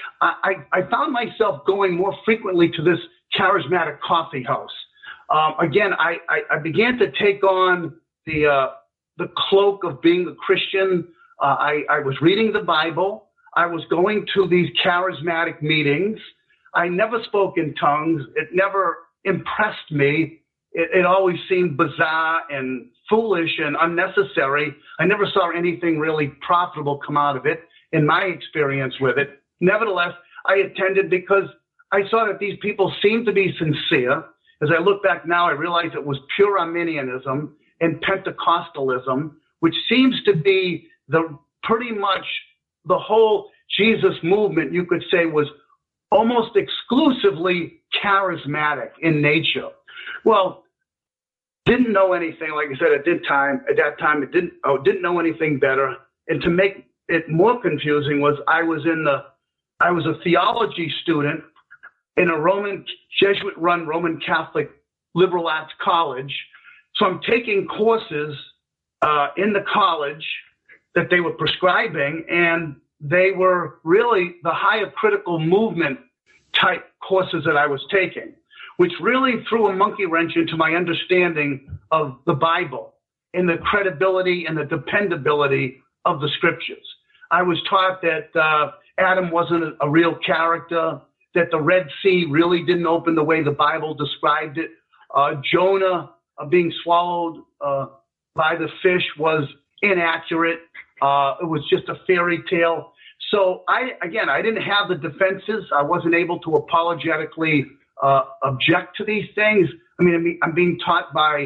I found myself going more frequently to this charismatic coffee house. Again, I began to take on the cloak of being a Christian. I was reading the Bible. I was going to these charismatic meetings. I never spoke in tongues. It never impressed me. It always seemed bizarre and foolish and unnecessary. I never saw anything really profitable come out of it in my experience with it. Nevertheless, I attended because I saw that these people seemed to be sincere. As I look back now, I realize it was pure Arminianism and Pentecostalism, which seems to be pretty much the whole Jesus movement, you could say, was almost exclusively charismatic in nature. Well, didn't know anything, like I said, at that time, I didn't know anything better. And to make it more confusing was I was a theology student in a Jesuit-run Roman Catholic liberal arts college. So I'm taking courses in the college that they were prescribing, and they were really the higher critical movement type courses that I was taking, which really threw a monkey wrench into my understanding of the Bible and the credibility and the dependability of the scriptures. I was taught that Adam wasn't a real character, that the Red Sea really didn't open the way the Bible described it. Jonah being swallowed by the fish was inaccurate. It was just a fairy tale. So I didn't have the defenses. I wasn't able to apologetically object to these things. I mean, I'm being taught by,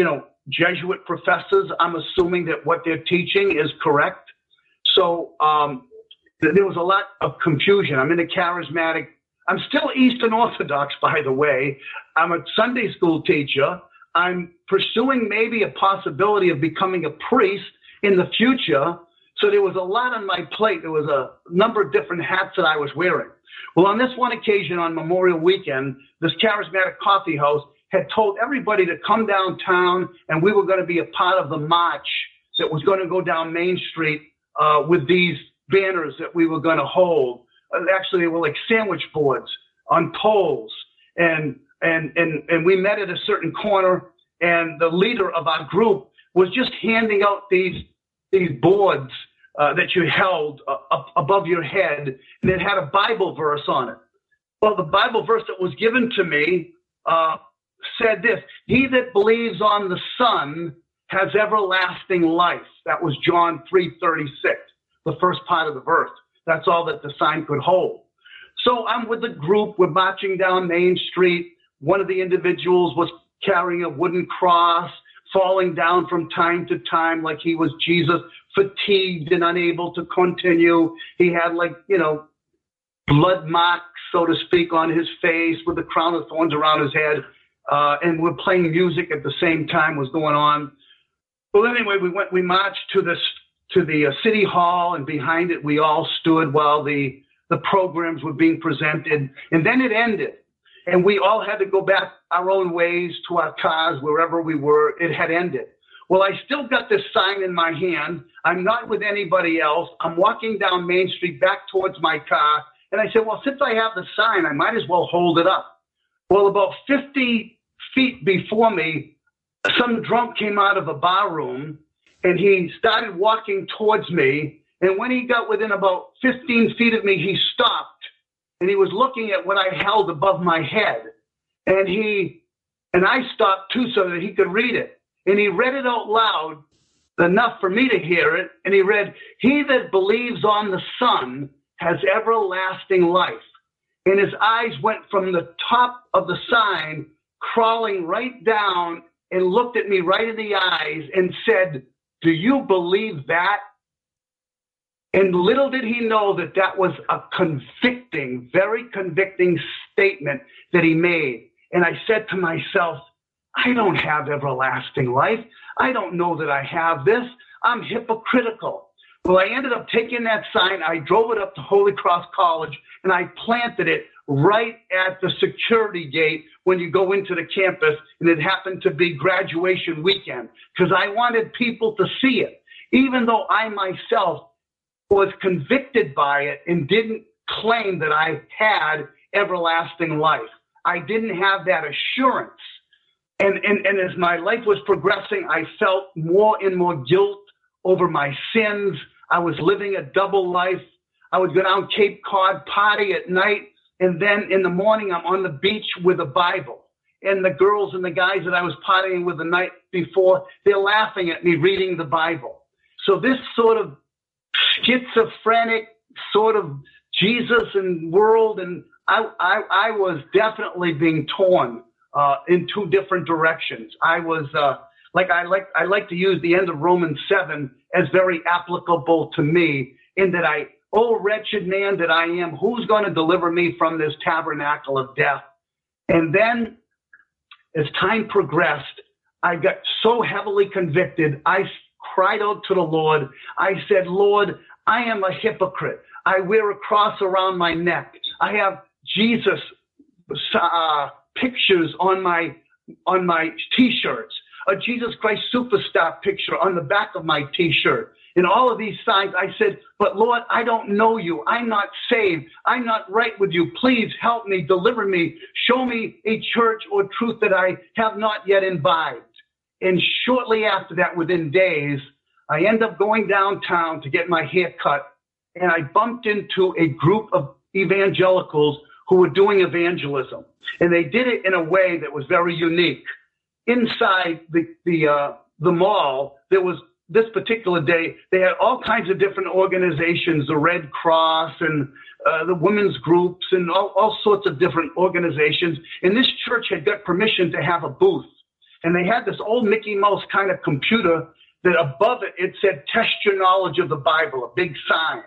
Jesuit professors. I'm assuming that what they're teaching is correct. So there was a lot of confusion. I'm in a charismatic. I'm still Eastern Orthodox, by the way. I'm a Sunday school teacher. I'm pursuing maybe a possibility of becoming a priest in the future. So there was a lot on my plate. There was a number of different hats that I was wearing. Well, on this one occasion on Memorial Weekend, this charismatic coffee house had told everybody to come downtown, and we were going to be a part of the march that was going to go down Main Street with these banners that we were going to hold. Actually, they were like sandwich boards on poles, and we met at a certain corner, and the leader of our group was just handing out these boards that you held up above your head, and it had a Bible verse on it. Well, the Bible verse that was given to me said this: "He that believes on the Son has everlasting life." That was John 3:36, the first part of the verse. That's all that the sign could hold. So I'm with the group. We're marching down Main Street. One of the individuals was carrying a wooden cross, falling down from time to time like he was Jesus, fatigued and unable to continue. He had blood marks, so to speak, on his face with the crown of thorns around his head. And we're playing music at the same time was going on. Well, anyway, we marched to the city hall, and behind it we all stood while the programs were being presented. And then it ended, and we all had to go back our own ways to our cars, wherever we were. It had ended. Well, I still got this sign in my hand. I'm not with anybody else. I'm walking down Main Street back towards my car, and I said, well, since I have the sign, I might as well hold it up. Well, about 50 feet before me, some drunk came out of a bar room, and he started walking towards me. And when he got within about 15 feet of me, he stopped, and he was looking at what I held above my head. And I stopped too so that he could read it. And he read it out loud, enough for me to hear it. And he read, "He that believes on the Son has everlasting life." And his eyes went from the top of the sign, crawling right down, and looked at me right in the eyes and said, "Do you believe that?" And little did he know that that was a convicting, very convicting statement that he made. And I said to myself, I don't have everlasting life. I don't know that I have this. I'm hypocritical. Well, I ended up taking that sign. I drove it up to Holy Cross College, and I planted it right at the security gate when you go into the campus, and it happened to be graduation weekend, because I wanted people to see it, even though I myself was convicted by it and didn't claim that I had everlasting life. I didn't have that assurance. And as my life was progressing, I felt more and more guilt over my sins. I was living a double life. I would go down Cape Cod, party at night, and then in the morning I'm on the beach with a Bible. And the girls and the guys that I was partying with the night before, they're laughing at me reading the Bible. So this sort of schizophrenic sort of Jesus and world, and I was definitely being torn in two different directions. I was I like to use the end of Romans 7 as very applicable to me, in that oh, wretched man that I am, who's going to deliver me from this tabernacle of death? And then as time progressed, I got so heavily convicted, I cried out to the Lord. I said, Lord, I am a hypocrite. I wear a cross around my neck. I have Jesus pictures on my T-shirts, a Jesus Christ Superstar picture on the back of my T-shirt. And all of these signs, I said, but Lord, I don't know you. I'm not saved. I'm not right with you. Please help me, deliver me, show me a church or truth that I have not yet imbibed. And shortly after that, within days, I end up going downtown to get my hair cut, and I bumped into a group of evangelicals who were doing evangelism. And they did it in a way that was very unique. Inside the mall, there was, this particular day, they had all kinds of different organizations, the Red Cross and the women's groups and all sorts of different organizations. And this church had got permission to have a booth. And they had this old Mickey Mouse kind of computer that above it, it said, test your knowledge of the Bible, a big sign.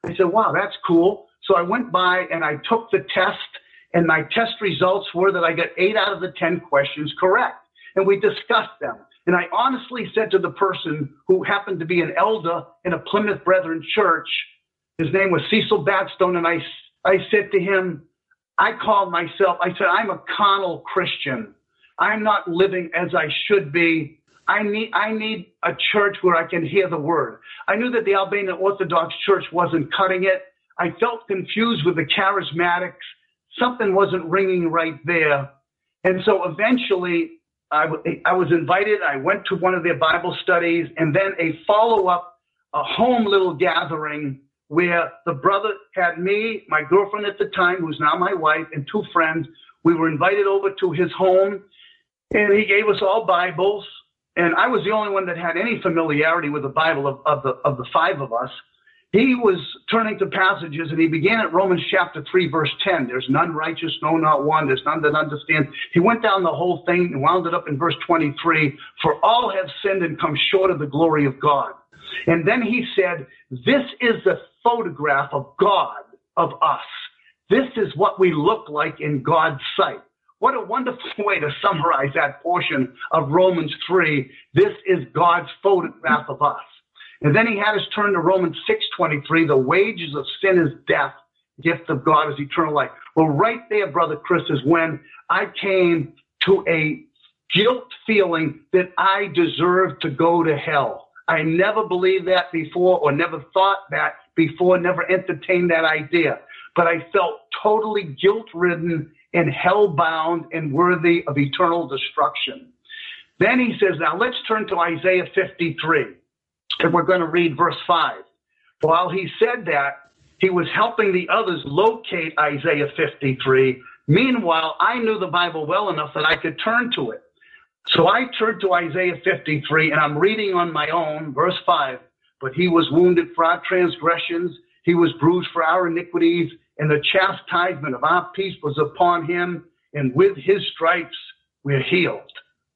I said, wow, that's cool. So I went by and I took the test, and my test results were that I got 8 out of the 10 questions correct. And we discussed them. And I honestly said to the person who happened to be an elder in a Plymouth Brethren church, his name was Cecil Batstone, and I said to him, I said, I'm a carnal Christian. I'm not living as I should be. I need a church where I can hear the word. I knew that the Albanian Orthodox Church wasn't cutting it. I felt confused with the charismatics. Something wasn't ringing right there. And so eventually I was invited. I went to one of their Bible studies, and then a follow-up, a home little gathering where the brother had me, my girlfriend at the time, who's now my wife, and 2 friends. We were invited over to his home, and he gave us all Bibles. And I was the only one that had any familiarity with the Bible of the 5 of us. He was turning to passages, and he began at Romans chapter 3, verse 10. There's none righteous, no, not one. There's none that understands. He went down the whole thing and wound it up in verse 23. For all have sinned and come short of the glory of God. And then he said, this is the photograph of God, of us. This is what we look like in God's sight. What a wonderful way to summarize that portion of Romans 3. This is God's photograph of us. And then he had us turn to Romans 6:23. The wages of sin is death. Gift of God is eternal life. Well, right there, Brother Chris, is when I came to a guilt feeling that I deserved to go to hell. I never believed that before, or never thought that before, never entertained that idea. But I felt totally guilt-ridden and hell-bound and worthy of eternal destruction. Then he says, now let's turn to Isaiah 53. And we're going to read verse 5. While he said that, he was helping the others locate Isaiah 53. Meanwhile, I knew the Bible well enough that I could turn to it. So I turned to Isaiah 53, and I'm reading on my own, verse 5. But he was wounded for our transgressions, he was bruised for our iniquities, and the chastisement of our peace was upon him, and with his stripes we're healed.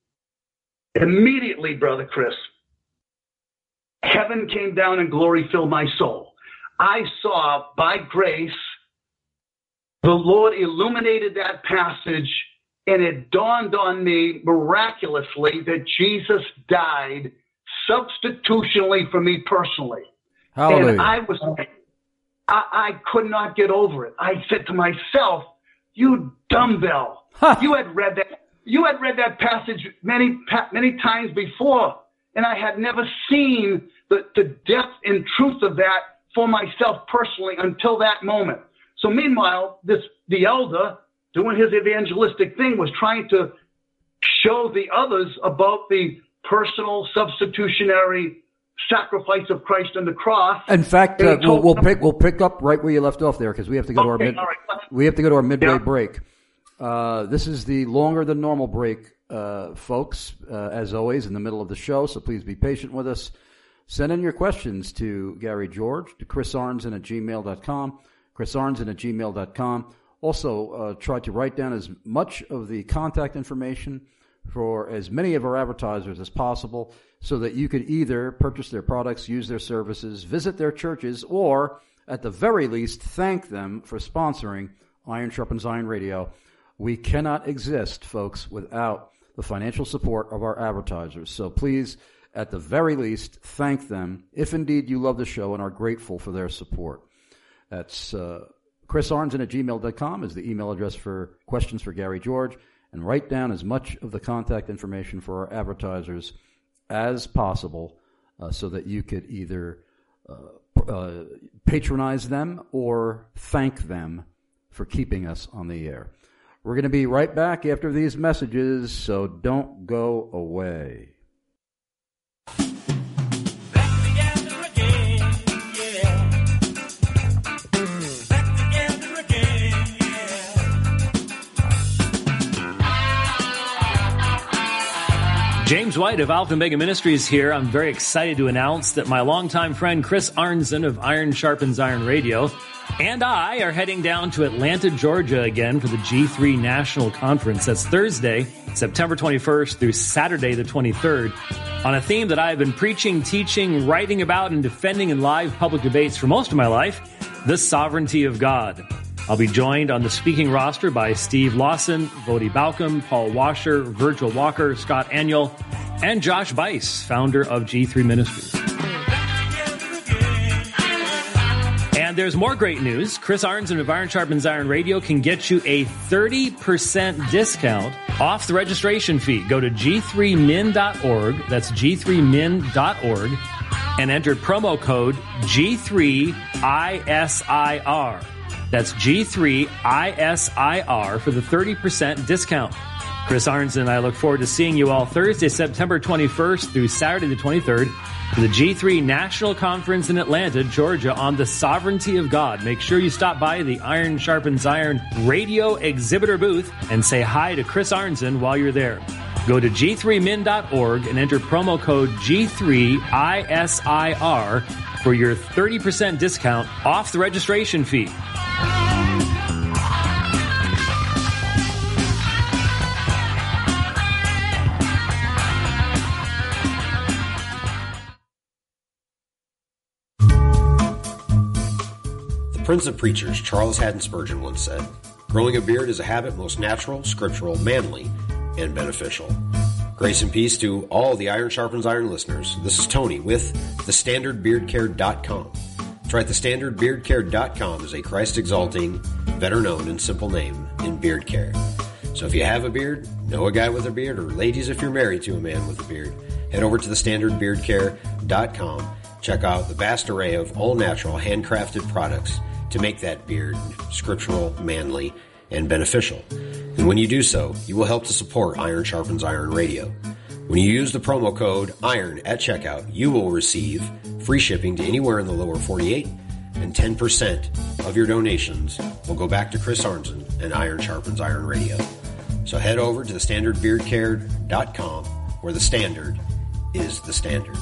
Immediately, Brother Chris, heaven came down and glory filled my soul. I saw, by grace, the Lord illuminated that passage, and it dawned on me miraculously that Jesus died substitutionally for me personally. Hallelujah. And I could not get over it. I said to myself, you dumbbell, you had read that passage many times before, and I had never seen the depth and truth of that for myself personally until that moment. So meanwhile, the elder, doing his evangelistic thing, was trying to show the others about the personal substitutionary sacrifice of Christ on the cross. In fact, we'll pick up right where you left off there, because we have to go to our midway break. This is the longer than normal break, folks. As always, in the middle of the show, so please be patient with us. Send in your questions to Gary George, to chrisarnson@gmail.com, chrisarnson@gmail.com. Also, try to write down as much of the contact information for as many of our advertisers as possible, so that you could either purchase their products, use their services, visit their churches, or at the very least thank them for sponsoring Iron Sharpens Iron Radio. We cannot exist, folks, without the financial support of our advertisers. So please, at the very least, thank them if indeed you love the show and are grateful for their support. That's chrisarnson@gmail.com is the email address for questions for Gary George. And write down as much of the contact information for our advertisers as possible, so that you could either patronize them or thank them for keeping us on the air. We're going to be right back after these messages, so don't go away. James White of Alpha and Omega Ministries here. I'm very excited to announce that my longtime friend Chris Arnson of Iron Sharpens Iron Radio and I are heading down to Atlanta, Georgia again for the G3 National Conference. That's Thursday, September 21st through Saturday the 23rd, on a theme that I've been preaching, teaching, writing about, and defending in live public debates for most of my life. The Sovereignty of God. I'll be joined on the speaking roster by Steve Lawson, Vodi Balcom, Paul Washer, Virgil Walker, Scott Aniol, and Josh Bice, founder of G3 Ministries. And there's more great news. Chris Arnzen of Iron Sharpens Iron Radio can get you a 30% discount off the registration fee. Go to g3min.org. That's g3min.org. And enter promo code G3ISIR. That's G3ISIR for the 30% discount. Chris Arnzen and I look forward to seeing you all Thursday, September 21st through Saturday the 23rd for the G3 National Conference in Atlanta, Georgia on the Sovereignty of God. Make sure you stop by the Iron Sharpens Iron radio exhibitor booth and say hi to Chris Arnzen while you're there. Go to g3min.org and enter promo code G3ISIR for your 30% discount off the registration fee. Prince of Preachers, Charles Haddon Spurgeon, once said, "Growing a beard is a habit most natural, scriptural, manly, and beneficial." Grace and peace to all the Iron Sharpens Iron listeners. This is Tony with thestandardbeardcare.com. That's right, thestandardbeardcare.com is a Christ-exalting, better-known, and simple name in beard care. So if you have a beard, know a guy with a beard, or ladies, if you're married to a man with a beard, head over to thestandardbeardcare.com. Check out the vast array of all-natural, handcrafted products to make that beard scriptural, manly, and beneficial. And when you do so, you will help to support Iron Sharpens Iron Radio. When you use the promo code IRON at checkout, you will receive free shipping to anywhere in the lower 48, and 10% of your donations will go back to Chris Arnzen and Iron Sharpens Iron Radio. So head over to thestandardbeardcare.com, where the standard is the standard.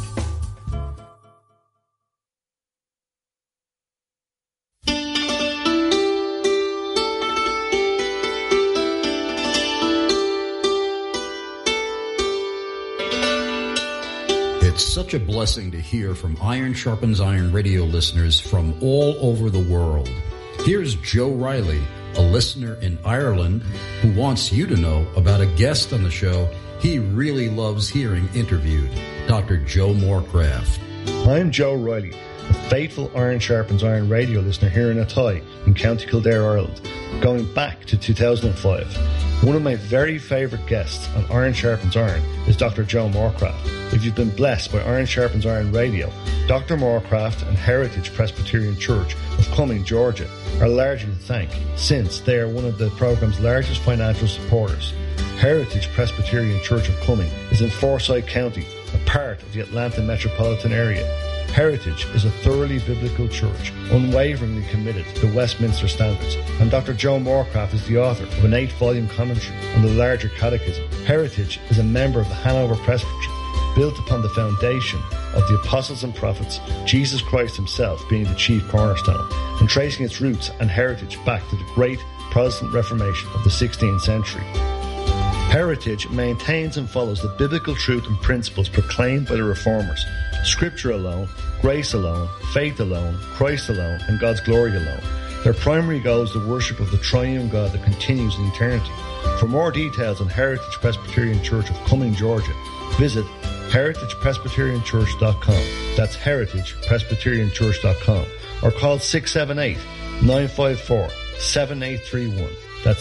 It's such a blessing to hear from Iron Sharpens Iron radio listeners from all over the world. Here's Joe Riley, a listener in Ireland, who wants you to know about a guest on the show he really loves hearing interviewed, Dr. Joe Morecraft. I'm Joe Riley, a faithful Iron Sharpens Iron radio listener here in Athy in County Kildare, Ireland, going back to 2005. One of my very favourite guests on Iron Sharpens Iron is Dr. Joe Morecraft. If you've been blessed by Iron Sharpens Iron Radio, Dr. Morecraft and Heritage Presbyterian Church of Cumming, Georgia, are largely to thank, since they are one of the programme's largest financial supporters. Heritage Presbyterian Church of Cumming is in Forsyth County, a part of the Atlanta metropolitan area. Heritage is a thoroughly biblical church, unwaveringly committed to the Westminster Standards, and Dr. Joe Morecraft is the author of an 8-volume commentary on the larger catechism. Heritage is a member of the Hanover Presbytery, built upon the foundation of the apostles and prophets, Jesus Christ himself being the chief cornerstone, and tracing its roots and heritage back to the great Protestant Reformation of the 16th century. Heritage maintains and follows the biblical truth and principles proclaimed by the Reformers: Scripture alone, grace alone, faith alone, Christ alone, and God's glory alone. Their primary goal is the worship of the triune God that continues in eternity. For more details on Heritage Presbyterian Church of Cumming, Georgia, visit heritagepresbyterianchurch.com. That's heritagepresbyterianchurch.com. Or call 678-954-7831. That's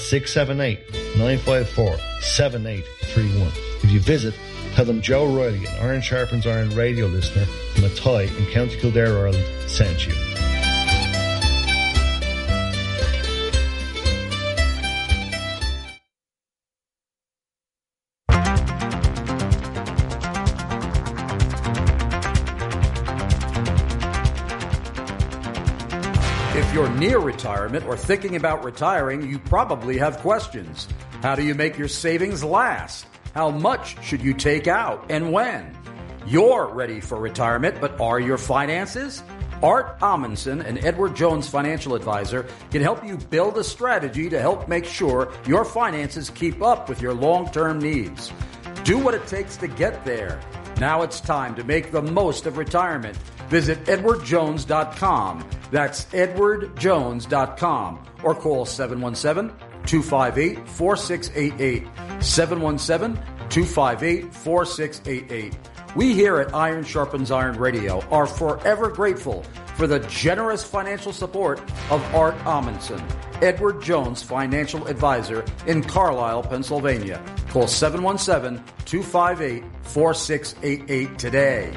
678-954-7831. If you visit, tell them Joe Riley, an Iron Sharpens Iron radio listener from Athy in County Kildare, Ireland, sent you. If you're near retirement or thinking about retiring, you probably have questions. How do you make your savings last? How much should you take out and when? You're ready for retirement, but are your finances? Art Amundsen, an Edward Jones financial advisor, can help you build a strategy to help make sure your finances keep up with your long-term needs. Do what it takes to get there. Now it's time to make the most of retirement. Visit edwardjones.com. That's edwardjones.com. Or call 717-258-4688. 717-258-4688. We here at Iron Sharpens Iron Radio are forever grateful for the generous financial support of Art Amundsen, Edward Jones Financial Advisor in Carlisle, Pennsylvania. Call 717-258-4688 today.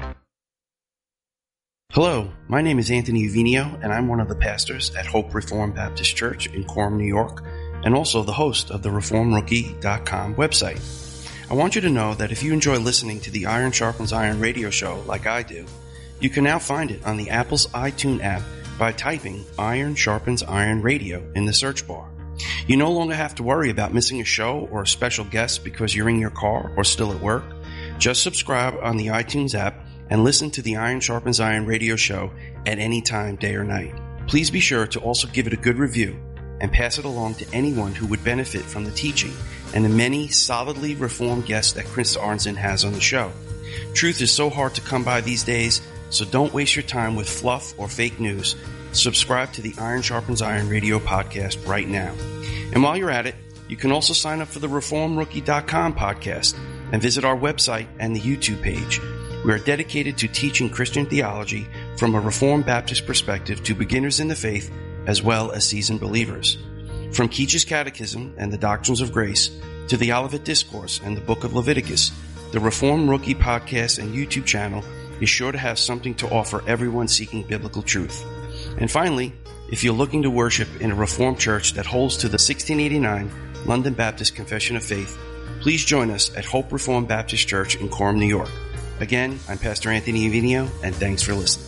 Hello, my name is Anthony Uvinio, and I'm one of the pastors at Hope Reformed Baptist Church in Coram, New York, and also the host of the ReformRookie.com website. I want you to know that if you enjoy listening to the Iron Sharpens Iron radio show like I do, you can now find it on the Apple's iTunes app by typing Iron Sharpens Iron Radio in the search bar. You no longer have to worry about missing a show or a special guest because you're in your car or still at work. Just subscribe on the iTunes app and listen to the Iron Sharpens Iron radio show at any time, day or night. Please be sure to also give it a good review and pass it along to anyone who would benefit from the teaching and the many solidly reformed guests that Chris Arnzen has on the show. Truth is so hard to come by these days, so don't waste your time with fluff or fake news. Subscribe to the Iron Sharpens Iron radio podcast right now. And while you're at it, you can also sign up for the ReformRookie.com podcast and visit our website and the YouTube page. We are dedicated to teaching Christian theology from a Reformed Baptist perspective to beginners in the faith as well as seasoned believers. From Keach's Catechism and the Doctrines of Grace to the Olivet Discourse and the Book of Leviticus, the Reformed Rookie podcast and YouTube channel is sure to have something to offer everyone seeking biblical truth. And finally, if you're looking to worship in a Reformed church that holds to the 1689 London Baptist Confession of Faith, please join us at Hope Reformed Baptist Church in Coram, New York. Again, I'm Pastor Anthony Uvinio, and thanks for listening.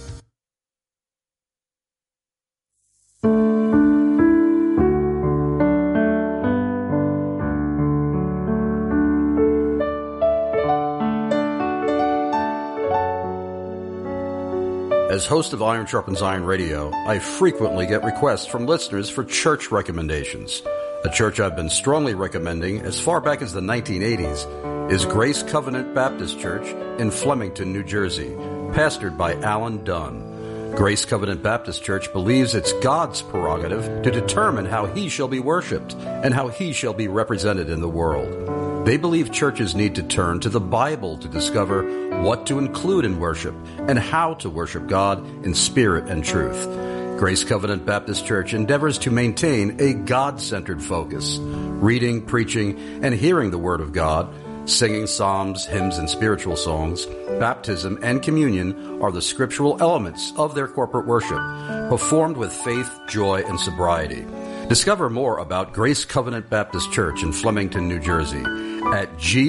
As host of Iron Sharpens Iron Radio, I frequently get requests from listeners for church recommendations. A church I've been strongly recommending as far back as the 1980s is Grace Covenant Baptist Church in Flemington, New Jersey, pastored by Alan Dunn. Grace Covenant Baptist Church believes it's God's prerogative to determine how He shall be worshipped and how He shall be represented in the world. They believe churches need to turn to the Bible to discover what to include in worship and how to worship God in spirit and truth. Grace Covenant Baptist Church endeavors to maintain a God-centered focus, reading, preaching, and hearing the Word of God. Singing psalms, hymns, and spiritual songs, baptism, and communion are the scriptural elements of their corporate worship, performed with faith, joy, and sobriety. Discover more about Grace Covenant Baptist Church in Flemington, New Jersey at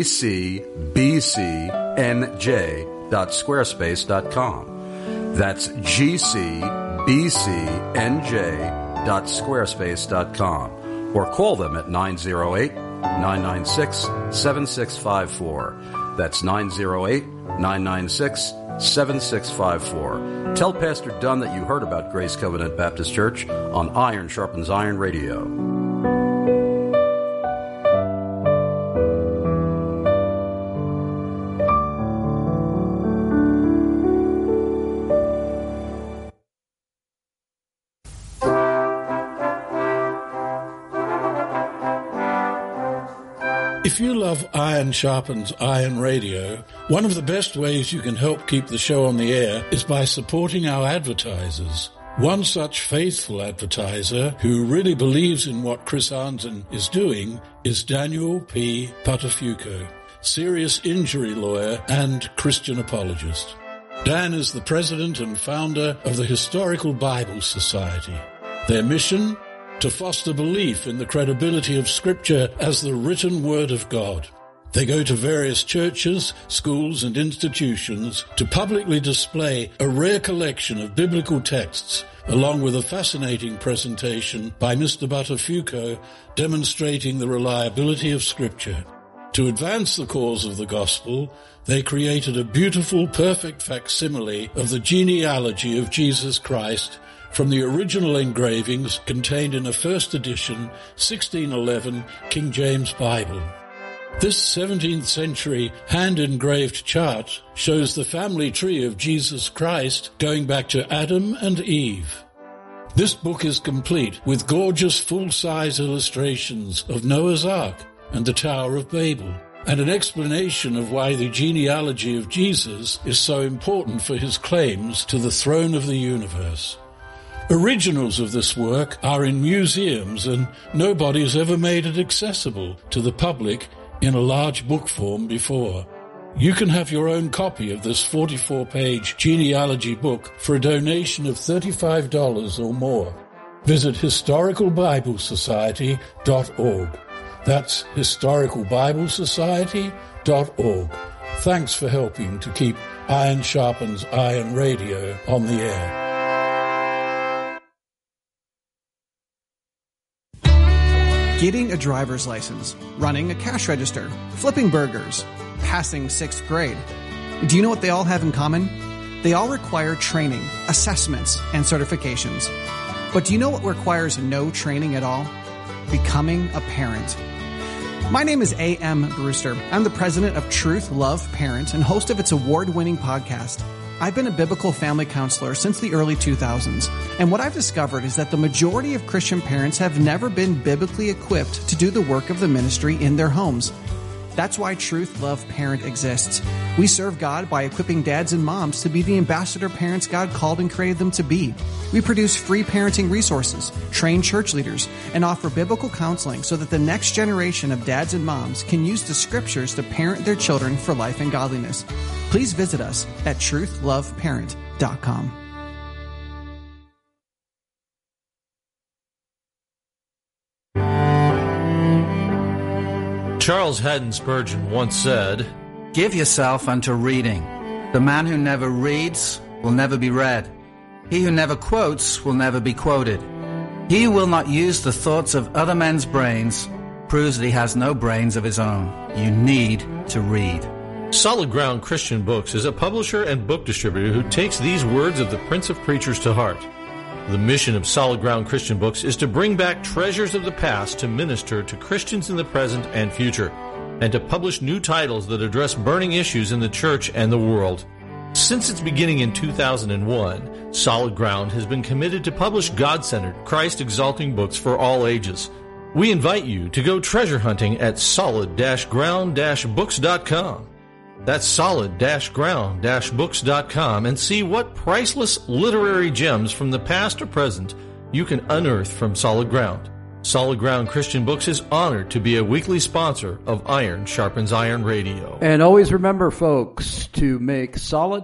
gcbcnj.squarespace.com. That's gcbcnj.squarespace.com. Or call them at 908-996-7654. That's 908-996-7654. Tell Pastor Dunn that you heard about Grace Covenant Baptist Church on Iron Sharpens Iron Radio. If you love Iron Sharpens Iron Radio, one of the best ways you can help keep the show on the air is by supporting our advertisers. One such faithful advertiser who really believes in what Chris Arnzen is doing is Daniel P. Patafuco, serious injury lawyer and Christian apologist. Dan is the president and founder of the Historical Bible Society. Their mission? To foster belief in the credibility of Scripture as the written Word of God. They go to various churches, schools, and institutions to publicly display a rare collection of biblical texts, along with a fascinating presentation by Mr. Buttafuoco demonstrating the reliability of Scripture. To advance the cause of the gospel, they created a beautiful, perfect facsimile of the genealogy of Jesus Christ from the original engravings contained in a first edition 1611 King James Bible. This 17th century hand-engraved chart shows the family tree of Jesus Christ going back to Adam and Eve. This book is complete with gorgeous full-size illustrations of Noah's Ark and the Tower of Babel, and an explanation of why the genealogy of Jesus is so important for his claims to the throne of the universe. Originals of this work are in museums, and nobody has ever made it accessible to the public in a large book form before. You can have your own copy of this 44-page genealogy book for a donation of $35 or more. Visit historicalbiblesociety.org. That's historicalbiblesociety.org. Thanks for helping to keep Iron Sharpens Iron Radio on the air. Getting a driver's license, running a cash register, flipping burgers, passing 6th grade. Do you know what they all have in common? They all require training, assessments, and certifications. But do you know what requires no training at all? Becoming a parent. My name is A.M. Brewster. I'm the president of Truth Love Parent and host of its award-winning podcast. I've been a biblical family counselor since the early 2000s, and what I've discovered is that the majority of Christian parents have never been biblically equipped to do the work of the ministry in their homes. That's why Truth Love Parent exists. We serve God by equipping dads and moms to be the ambassador parents God called and created them to be. We produce free parenting resources, train church leaders, and offer biblical counseling so that the next generation of dads and moms can use the scriptures to parent their children for life and godliness. Please visit us at truthloveparent.com. Charles Haddon Spurgeon once said, "Give yourself unto reading. The man who never reads will never be read. He who never quotes will never be quoted. He who will not use the thoughts of other men's brains proves that he has no brains of his own. You need to read." Solid Ground Christian Books is a publisher and book distributor who takes these words of the Prince of Preachers to heart. The mission of Solid Ground Christian Books is to bring back treasures of the past to minister to Christians in the present and future, and to publish new titles that address burning issues in the church and the world. Since its beginning in 2001, Solid Ground has been committed to publish God-centered, Christ-exalting books for all ages. We invite you to go treasure hunting at solid-ground-books.com. That's solid-ground-books.com, and see what priceless literary gems from the past or present you can unearth from Solid Ground. Solid Ground Christian Books is honored to be a weekly sponsor of Iron Sharpens Iron Radio. And always remember, folks, to make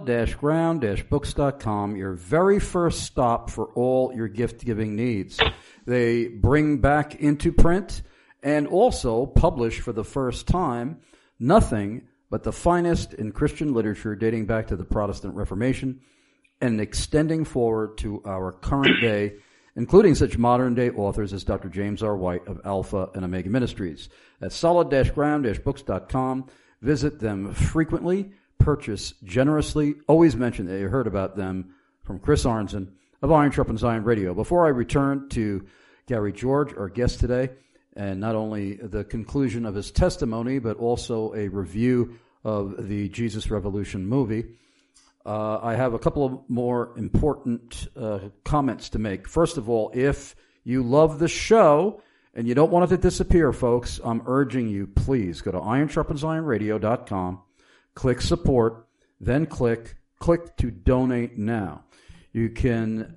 solid-ground-books.com your very first stop for all your gift-giving needs. They bring back into print and also publish for the first time nothing but the finest in Christian literature dating back to the Protestant Reformation and extending forward to our current day, including such modern-day authors as Dr. James R. White of Alpha and Omega Ministries. At solid-ground-books.com. Visit them frequently, purchase generously, always mention that you heard about them from Chris Arnzen of Iron Sharpens Iron Radio. Before I return to Gary George, our guest today, and not only the conclusion of his testimony, but also a review of the Jesus Revolution movie, I have a couple of more important comments to make. First of all, if you love the show and you don't want it to disappear, folks, I'm urging you, please go to ironsharpensironradio.com, click support, then click to donate now. You can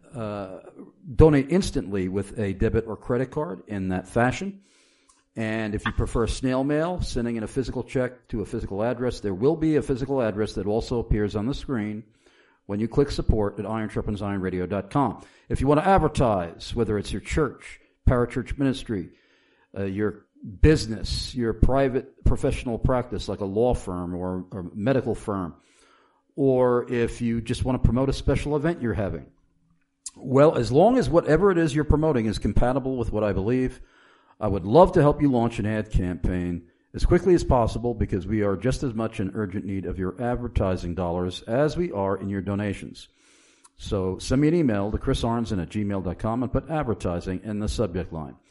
donate instantly with a debit or credit card in that fashion. And if you prefer snail mail, sending in a physical check to a physical address, there will be a physical address that also appears on the screen when you click support at ironsharpensironradio.com. If you want to advertise, whether it's your church, parachurch ministry, your business, your private professional practice like a law firm or medical firm, or if you just want to promote a special event you're having, well, as long as whatever it is you're promoting is compatible with what I believe, I would love to help you launch an ad campaign as quickly as possible, because we are just as much in urgent need of your advertising dollars as we are in your donations. So send me an email to chrisarnzen@gmail.com and put advertising in the subject line.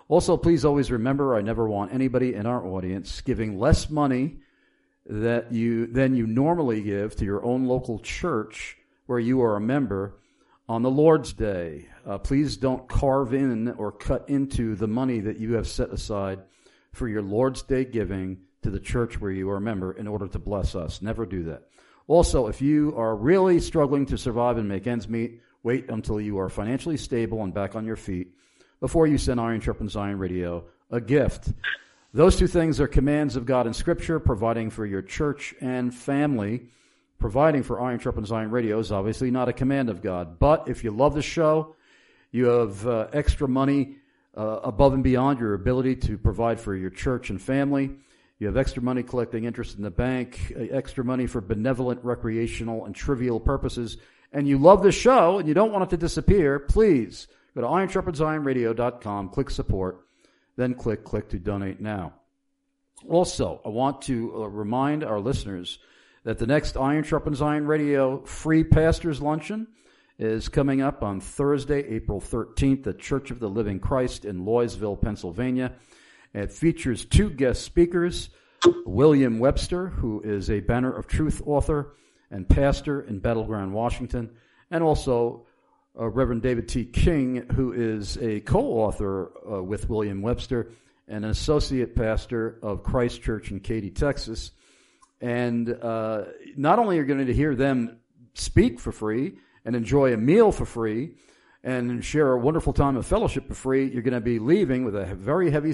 Also, please always remember, I never want anybody in our audience giving less money than you normally give to your own local church where you are a member on the Lord's Day. Please don't carve in or cut into the money that you have set aside for your Lord's Day giving to the church where you are a member in order to bless us. Never do that. Also, if you are really struggling to survive and make ends meet, wait until you are financially stable and back on your feet before you send Iron Sharpens Iron Radio a gift. Those two things are commands of God in Scripture, providing for your church and family. Providing for Iron Sharpens Iron Radio is obviously not a command of God. But if you love the show, you have extra money above and beyond your ability to provide for your church and family. You have extra money collecting interest in the bank, extra money for benevolent, recreational, and trivial purposes, and you love the show and you don't want it to disappear, please go to IronSharpensIronRadio.com, click support, then click to donate now. Also, I want to remind our listeners that the next Iron Sharpens Iron Radio free pastors luncheon is coming up on Thursday, April 13th at Church of the Living Christ in Loysville, Pennsylvania. It features two guest speakers, William Webster, who is a Banner of Truth author and pastor in Battleground, Washington, and also Reverend David T. King, who is a co-author with William Webster and an associate pastor of Christ Church in Katy, Texas. And not only are you going to hear them speak for free and enjoy a meal for free and share a wonderful time of fellowship for free, you're going to be leaving with a very heavy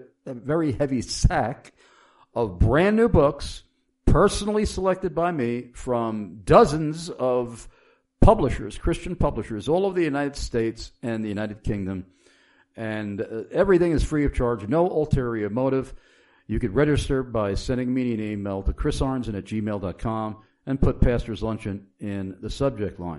sack of brand new books, personally selected by me from dozens of publishers, Christian publishers, all over the United States and the United Kingdom. And everything is free of charge, no ulterior motive. You could register by sending me an email to chrisarnson@gmail.com and put Pastor's Luncheon in the subject line.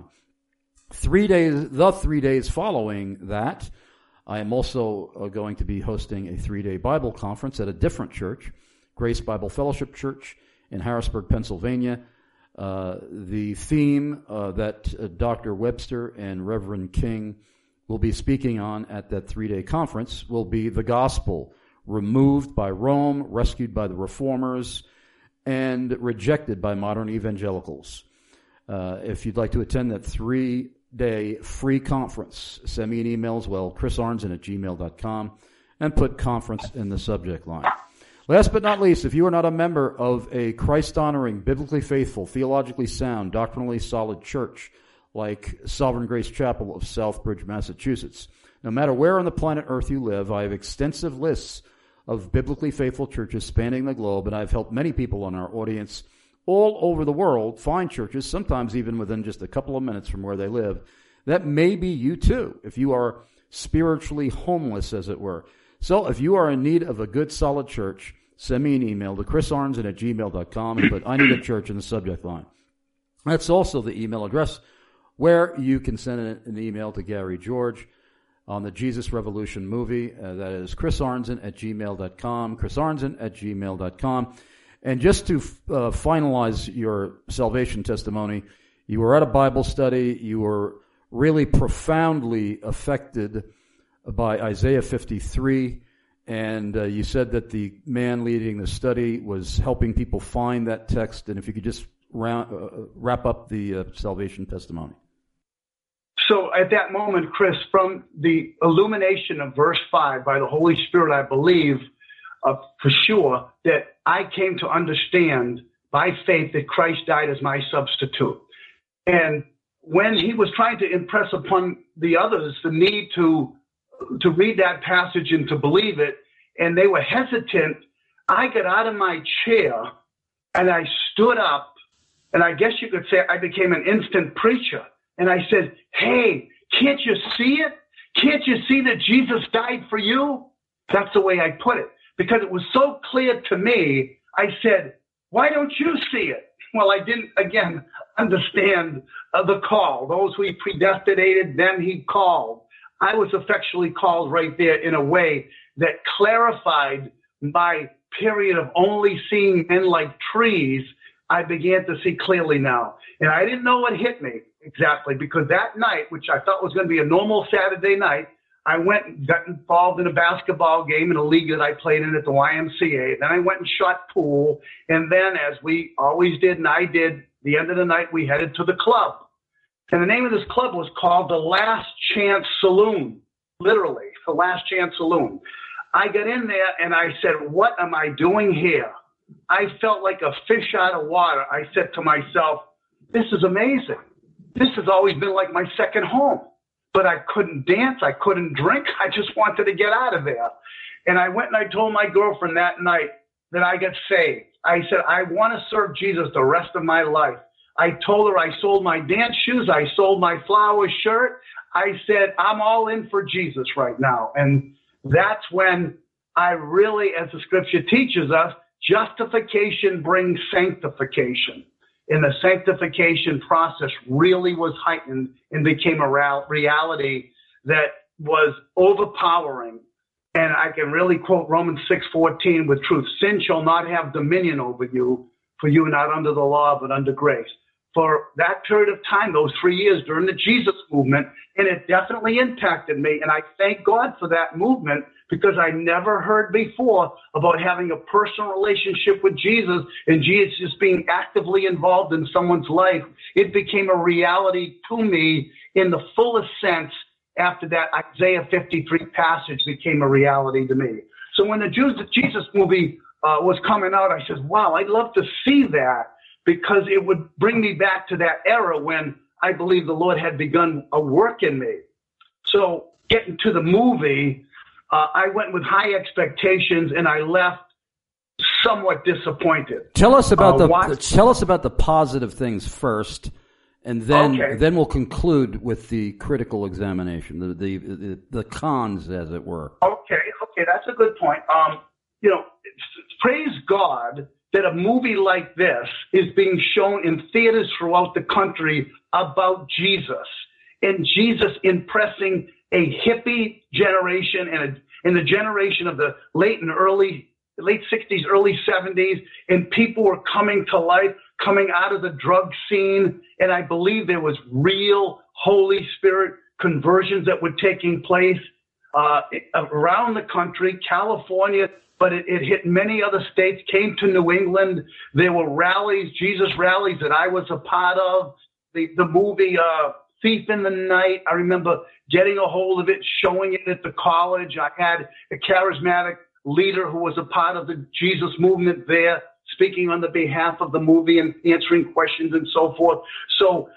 3 days following that, I am also going to be hosting a 3-day Bible conference at a different church, Grace Bible Fellowship Church in Harrisburg, Pennsylvania. The theme that Dr. Webster and Reverend King will be speaking on at that 3-day conference will be the gospel, removed by Rome, rescued by the reformers, and rejected by modern evangelicals. If you'd like to attend that 3-day free conference, send me an email as well, chrisarnson@gmail.com, and put conference in the subject line. Last but not least, if you are not a member of a Christ-honoring, biblically faithful, theologically sound, doctrinally solid church like Sovereign Grace Chapel of Southbridge, Massachusetts, no matter where on the planet Earth you live, I have extensive lists of biblically faithful churches spanning the globe, and I've helped many people in our audience all over the world find churches, sometimes even within just a couple of minutes from where they live. That may be you too, if you are spiritually homeless, as it were. So if you are in need of a good, solid church, send me an email to chrisarnson@gmail.com and put I need a church in the subject line. That's also the email address where you can send an email to Gary George on the Jesus Revolution movie. That is chrisarnson@gmail.com, chrisarnson@gmail.com. And just to finalize your salvation testimony, you were at a Bible study, you were really profoundly affected by Isaiah 53, and you said that the man leading the study was helping people find that text, and if you could just wrap up the salvation testimony. So at that moment, Chris, from the illumination of verse 5 by the Holy Spirit, I believe for sure that I came to understand by faith that Christ died as my substitute. And when he was trying to impress upon the others the need to read that passage and to believe it, and they were hesitant, I got out of my chair and I stood up, and I guess you could say I became an instant preacher. And I said, hey, can't you see it? Can't you see that Jesus died for you? That's the way I put it. Because it was so clear to me, I said, why don't you see it? Well, I didn't, again, understand the call. Those who he predestinated, them he called. I was effectually called right there in a way that clarified my period of only seeing men like trees. I began to see clearly now. And I didn't know what hit me exactly, because that night, which I thought was going to be a normal Saturday night, I went and got involved in a basketball game in a league that I played in at the YMCA. Then I went and shot pool. And then, as we always did, and I did, the end of the night, we headed to the club. And the name of this club was called the Last Chance Saloon, literally, the Last Chance Saloon. I got in there and I said, what am I doing here? I felt like a fish out of water. I said to myself, this is amazing. This has always been like my second home. But I couldn't dance. I couldn't drink. I just wanted to get out of there. And I went and I told my girlfriend that night that I got saved. I said, I want to serve Jesus the rest of my life. I told her I sold my dance shoes. I sold my flower shirt. I said, I'm all in for Jesus right now. And that's when I really, as the scripture teaches us, justification brings sanctification. And the sanctification process really was heightened and became a reality that was overpowering. And I can really quote Romans 6:14 with truth. Sin shall not have dominion over you, for you are not under the law, but under grace. For that period of time, those 3 years during the Jesus movement, and it definitely impacted me. And I thank God for that movement, because I never heard before about having a personal relationship with Jesus and Jesus just being actively involved in someone's life. It became a reality to me in the fullest sense after that Isaiah 53 passage became a reality to me. So when the Jesus movie was coming out, I said, wow, I'd love to see that, because it would bring me back to that era when I believe the Lord had begun a work in me. So getting to the movie, I went with high expectations and I left somewhat disappointed. Tell us about the positive things first, and then we'll conclude with the critical examination, the cons, as it were. Okay, that's a good point. Praise God that a movie like this is being shown in theaters throughout the country about Jesus, and Jesus impressing a hippie generation and in the generation of the late 60s, early 70s, and people were coming to life, coming out of the drug scene. And I believe there was real Holy Spirit conversions that were taking place around the country, California, but it hit many other states, came to New England. There were rallies, Jesus rallies that I was a part of. The movie Thief in the Night, I remember getting a hold of it, showing it at the college. I had a charismatic leader who was a part of the Jesus movement there, speaking on the behalf of the movie and answering questions and so forth. So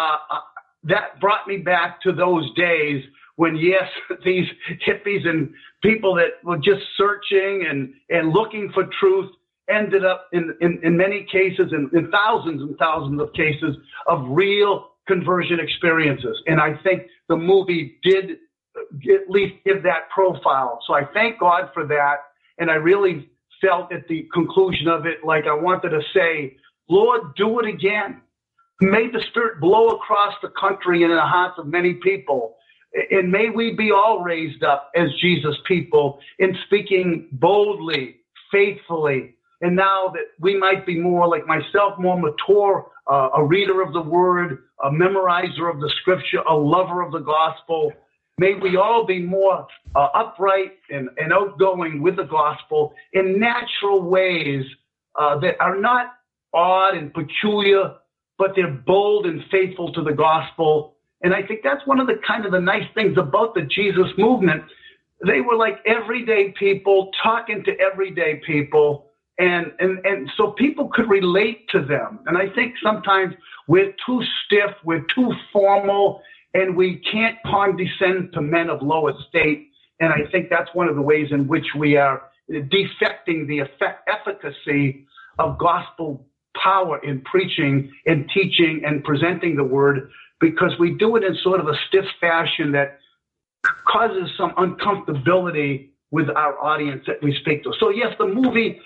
that brought me back to those days when, yes, these hippies and people that were just searching and looking for truth ended up in many cases, in thousands and thousands of cases, of real conversion experiences. And I think the movie did at least give that profile. So I thank God for that. And I really felt at the conclusion of it like I wanted to say, Lord, do it again. May the Spirit blow across the country and in the hearts of many people. And may we be all raised up as Jesus people in speaking boldly, faithfully. And now that we might be more like myself, more mature, a reader of the word, a memorizer of the scripture, a lover of the gospel. May we all be more upright and outgoing with the gospel in natural ways that are not odd and peculiar, but they're bold and faithful to the gospel. And I think that's one of the nice things about the Jesus movement. They were like everyday people talking to everyday people. And so people could relate to them. And I think sometimes we're too stiff, we're too formal, and we can't condescend to men of low estate. And I think that's one of the ways in which we are defecting the efficacy of gospel power in preaching and teaching and presenting the word, because we do it in sort of a stiff fashion that causes some uncomfortability with our audience that we speak to. So yes, the movie,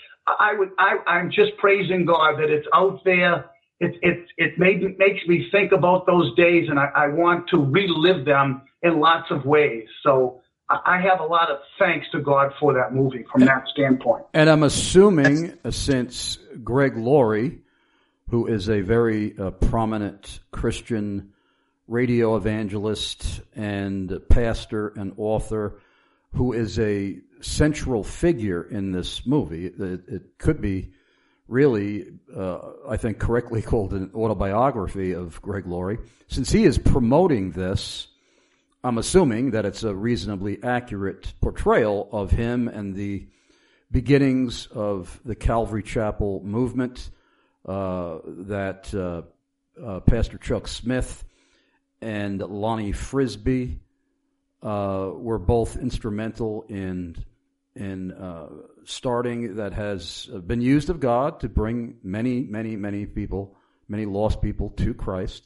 I'm just praising God that it's out there. It makes me think about those days, and I want to relive them in lots of ways. So I have a lot of thanks to God for that movie from that standpoint. And I'm assuming, since Greg Laurie, who is a very prominent Christian radio evangelist and pastor and author who is a central figure in this movie. It could be really, I think, correctly called an autobiography of Greg Laurie. Since he is promoting this, I'm assuming that it's a reasonably accurate portrayal of him and the beginnings of the Calvary Chapel movement that Pastor Chuck Smith and Lonnie Frisbee were both instrumental in starting, that has been used of God to bring many people, many lost people to Christ.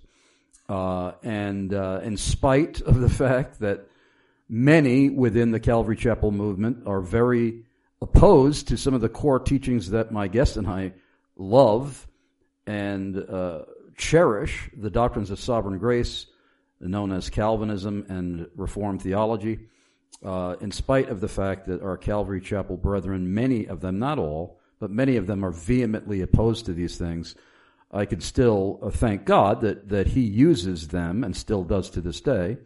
And in spite of the fact that many within the Calvary Chapel movement are very opposed to some of the core teachings that my guest and I love and cherish, the doctrines of sovereign grace, known as Calvinism and Reformed theology, in spite of the fact that our Calvary Chapel brethren, many of them, not all, but many of them are vehemently opposed to these things, I could still thank God that He uses them, and still does to this day,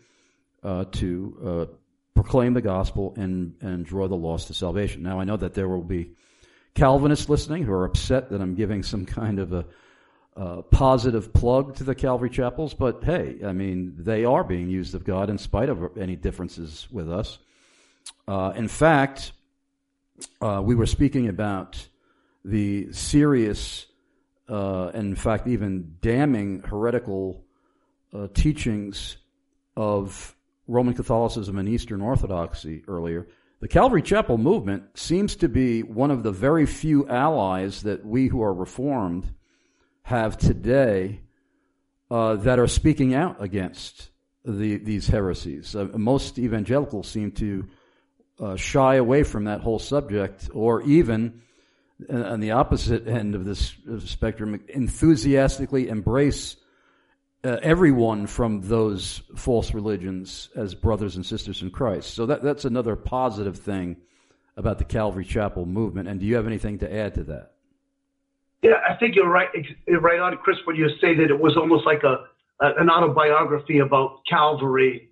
to proclaim the gospel and draw the lost to salvation. Now, I know that there will be Calvinists listening who are upset that I'm giving some kind of a positive plug to the Calvary Chapels, but hey, I mean, they are being used of God in spite of any differences with us. In fact, we were speaking about the serious, in fact, even damning heretical teachings of Roman Catholicism and Eastern Orthodoxy earlier. The Calvary Chapel movement seems to be one of the very few allies that we who are Reformed have today that are speaking out against these heresies. Most evangelicals seem to shy away from that whole subject, or even on the opposite end of this spectrum, enthusiastically embrace everyone from those false religions as brothers and sisters in Christ. So that's another positive thing about the Calvary Chapel movement. And do you have anything to add to that? Yeah, I think you're right on, Chris, when you say that it was almost like an autobiography about Calvary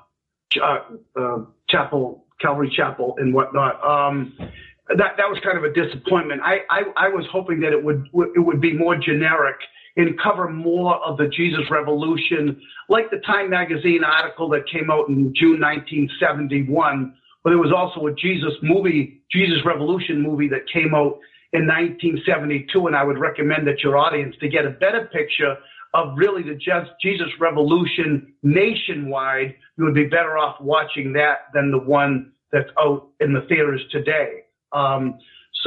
Calvary Chapel and whatnot. That was kind of a disappointment. I was hoping that it would be more generic and cover more of the Jesus Revolution, like the Time Magazine article that came out in June 1971. But there was also a Jesus Revolution movie that came out in 1972, and I would recommend that your audience, to get a better picture of really the Jesus Revolution nationwide, you would be better off watching that than the one that's out in the theaters today. Our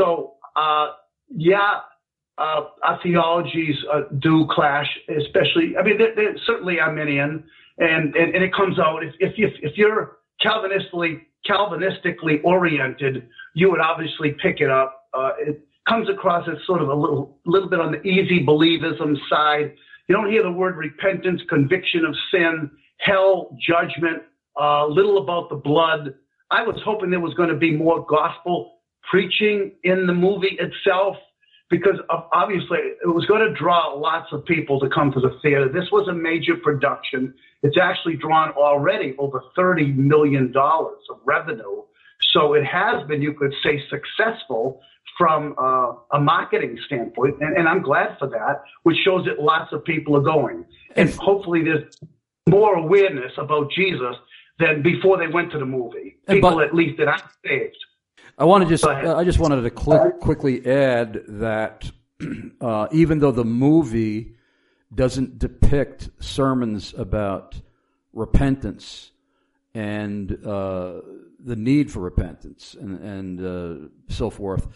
theologies do clash, especially, I mean, they're certainly Arminian, and it comes out, if you're Calvinistically oriented, you would obviously pick it up. It comes across as sort of a little bit on the easy believism side. You don't hear the word repentance, conviction of sin, hell, judgment, little about the blood. I was hoping there was going to be more gospel preaching in the movie itself, because obviously it was going to draw lots of people to come to the theater. This was a major production. It's actually drawn already over $30 million of revenue. So it has been, you could say, successful from a marketing standpoint, and I'm glad for that, which shows that lots of people are going. And hopefully there's more awareness about Jesus than before they went to the movie. People, at least, that I saved. I just wanted to quickly add that even though the movie doesn't depict sermons about repentance and the need for repentance and so forth,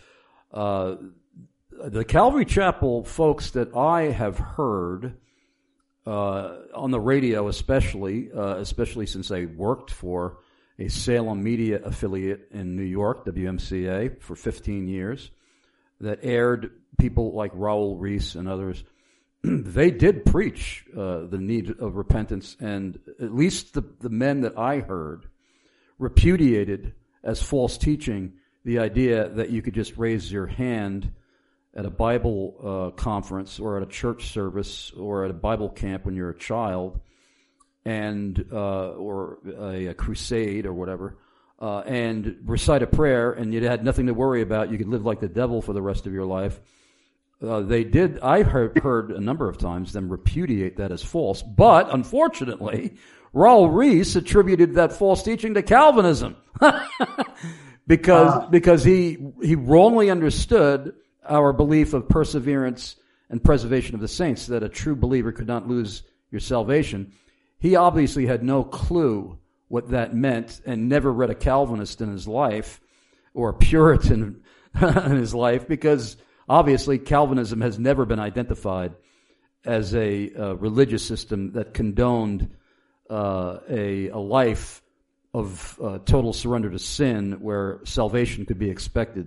the Calvary Chapel folks that I have heard on the radio, especially since I worked for a Salem media affiliate in New York, WMCA, for 15 years, that aired people like Raul Reese and others. They did preach the need of repentance, and at least the men that I heard repudiated as false teaching the idea that you could just raise your hand at a Bible conference or at a church service or at a Bible camp when you're a child and or a crusade or whatever, and recite a prayer, and you had nothing to worry about. You could live like the devil for the rest of your life. They did. I heard a number of times them repudiate that as false, but unfortunately, Raul Ries attributed that false teaching to Calvinism because he wrongly understood our belief of perseverance and preservation of the saints, that a true believer could not lose your salvation. He obviously had no clue what that meant and never read a Calvinist in his life or a Puritan in his life, because obviously Calvinism has never been identified as a religious system that condoned a life of total surrender to sin where salvation could be expected.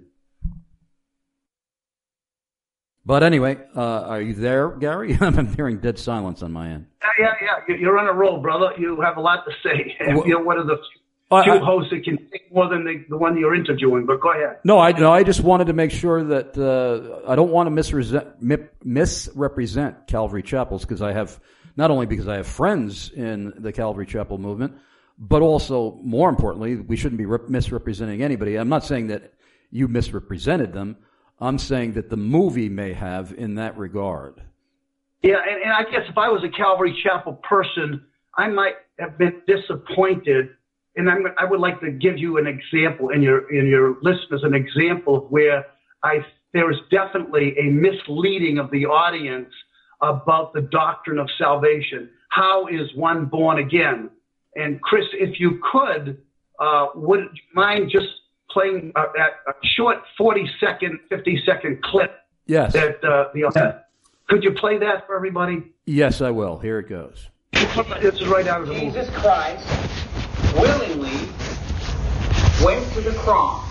But anyway, are you there, Gary? I'm hearing dead silence on my end. Yeah. You're on a roll, brother. You have a lot to say. You're one of the few hosts that can think more than the one you're interviewing, but go ahead. No, I just wanted to make sure that I don't want to misrepresent Calvary Chapels, because I have, not only because I have friends in the Calvary Chapel movement, but also, more importantly, we shouldn't be misrepresenting anybody. I'm not saying that you misrepresented them. I'm saying that the movie may have in that regard. Yeah, and I guess if I was a Calvary Chapel person, I might have been disappointed. And I would like to give you an example, and your listeners an example of where there is definitely a misleading of the audience about the doctrine of salvation. How is one born again? And Chris, if you could, would you mind just playing a short 40-second, 50-second clip? Yes. Could you play that for everybody? Yes, I will. Here it goes. It's right out of the movie. Jesus Christ willingly went to the cross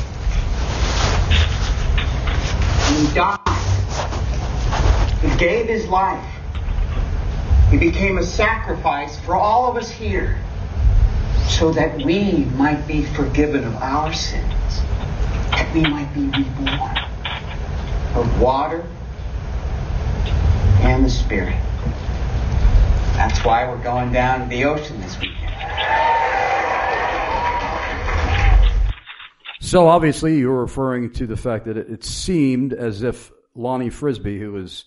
and died. He gave his life. He became a sacrifice for all of us here so that we might be forgiven of our sins, that we might be reborn of water and the Spirit. That's why we're going down to the ocean this weekend. So obviously you're referring to the fact that it seemed as if Lonnie Frisbee, who is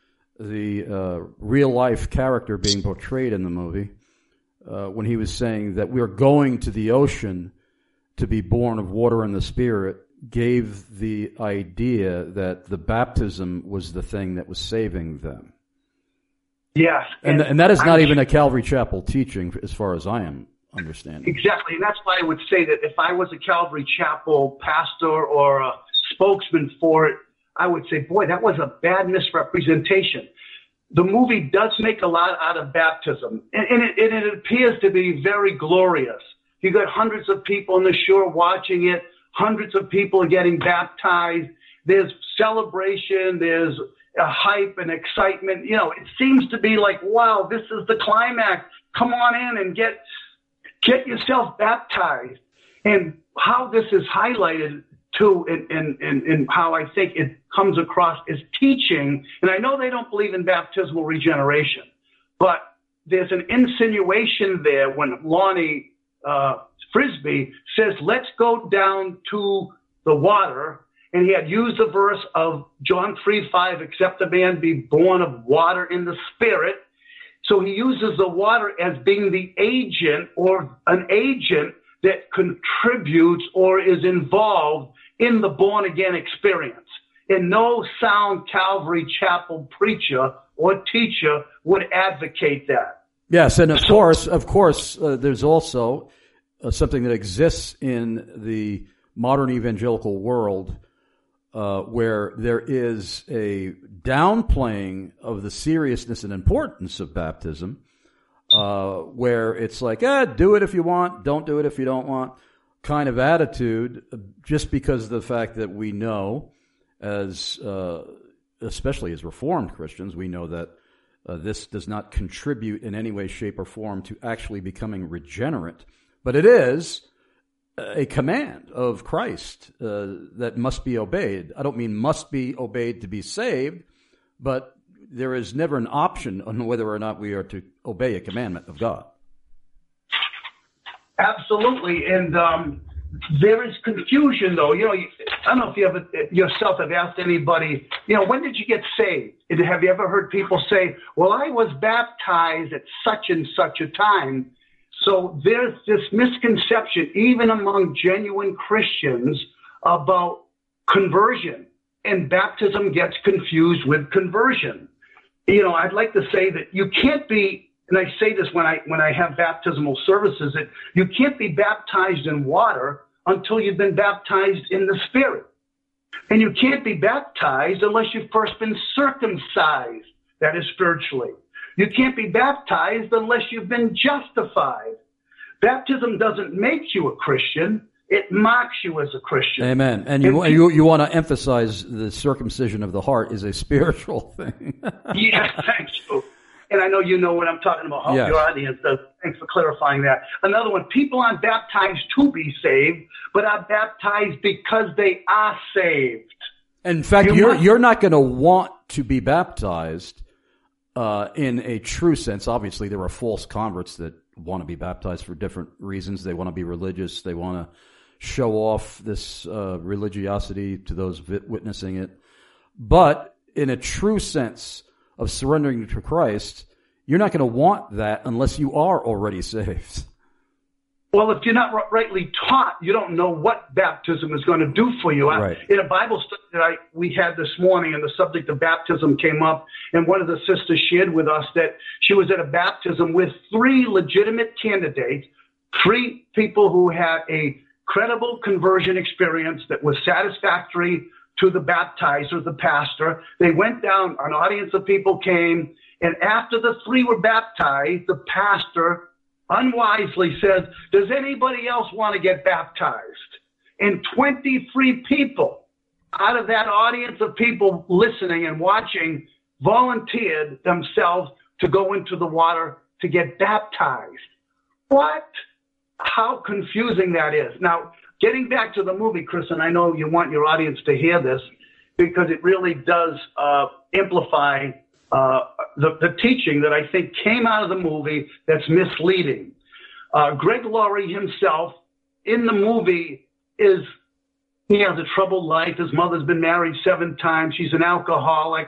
the real-life character being portrayed in the movie, when he was saying that we're going to the ocean to be born of water and the Spirit, gave the idea that the baptism was the thing that was saving them. Yes. And that is not even a Calvary Chapel teaching, as far as I am understanding. Exactly. And that's why I would say that if I was a Calvary Chapel pastor or a spokesman for it, I would say, boy, that was a bad misrepresentation. The movie does make a lot out of baptism, and it appears to be very glorious. You got hundreds of people on the shore watching it. Hundreds of people are getting baptized. There's celebration. There's a hype and excitement. You know, it seems to be like, wow, this is the climax. Come on in and get yourself baptized. And how this is highlighted too, and how I think it comes across as teaching. And I know they don't believe in baptismal regeneration, but there's an insinuation there when Lonnie Frisbee says, let's go down to the water. And he had used the verse of John 3:5, except a man be born of water in the Spirit. So he uses the water as being the agent, or an agent that contributes or is involved in the born-again experience. And no sound Calvary Chapel preacher or teacher would advocate that. Yes, and of course, there's also something that exists in the modern evangelical world where there is a downplaying of the seriousness and importance of baptism, where it's like, do it if you want, don't do it if you don't want, kind of attitude, just because of the fact that we know, as especially as Reformed Christians, we know that this does not contribute in any way, shape, or form to actually becoming regenerate, but it is a command of Christ that must be obeyed. I don't mean must be obeyed to be saved, but there is never an option on whether or not we are to obey a commandment of God. Absolutely. And there is confusion, though. You know, I don't know if you ever yourself have asked anybody, you know, when did you get saved? Have you ever heard people say, well, I was baptized at such and such a time? So there's this misconception, even among genuine Christians, about conversion. And baptism gets confused with conversion. You know, I'd like to say that you can't be, and I say this when I have baptismal services, that you can't be baptized in water until you've been baptized in the Spirit. And you can't be baptized unless you've first been circumcised, that is spiritually. You can't be baptized unless you've been justified. Baptism doesn't make you a Christian. It marks you as a Christian. Amen. And you want to emphasize the circumcision of the heart is a spiritual thing. Yes, thank you. And I know you know what I'm talking about. Hope your audience does. Thanks for clarifying that. Another one, people aren't baptized to be saved, but are baptized because they are saved. In fact, you're not going to want to be baptized in a true sense. Obviously, there are false converts that want to be baptized for different reasons. They want to be religious. They want to show off this religiosity to those witnessing it. But in a true sense of surrendering to Christ, you're not going to want that unless you are already saved. Well, if you're not rightly taught, you don't know what baptism is going to do for you. Right. In a Bible study that we had this morning, and the subject of baptism came up, and one of the sisters shared with us that she was at a baptism with 3 legitimate candidates, 3 people who had a credible conversion experience that was satisfactory to the baptizer, the pastor. They went down, an audience of people came, and after the 3 were baptized, the pastor unwisely says, does anybody else want to get baptized? And 23 people out of that audience of people listening and watching volunteered themselves to go into the water to get baptized. What? How confusing that is. Now, getting back to the movie, Chris, and I know you want your audience to hear this because it really does amplify the teaching that I think came out of the movie that's misleading. Greg Laurie himself in the movie he has a troubled life. His mother's been married 7 times. She's an alcoholic.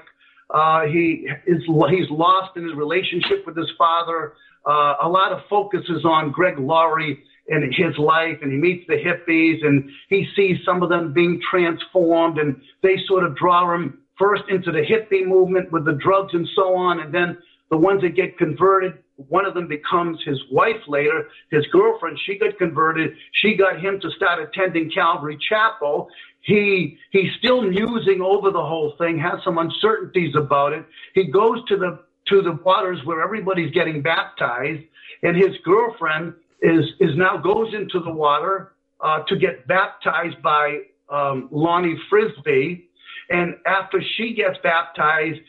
He's lost in his relationship with his father. A lot of focus is on Greg Laurie and his life, and he meets the hippies, and he sees some of them being transformed, and they sort of draw him first into the hippie movement with the drugs and so on, and then the ones that get converted, one of them becomes his wife later, his girlfriend. She got converted. She got him to start attending Calvary Chapel. He's still musing over the whole thing, has some uncertainties about it. He goes to the waters where everybody's getting baptized, and his girlfriend is now goes into the water to get baptized by Lonnie Frisbee. And after she gets baptized,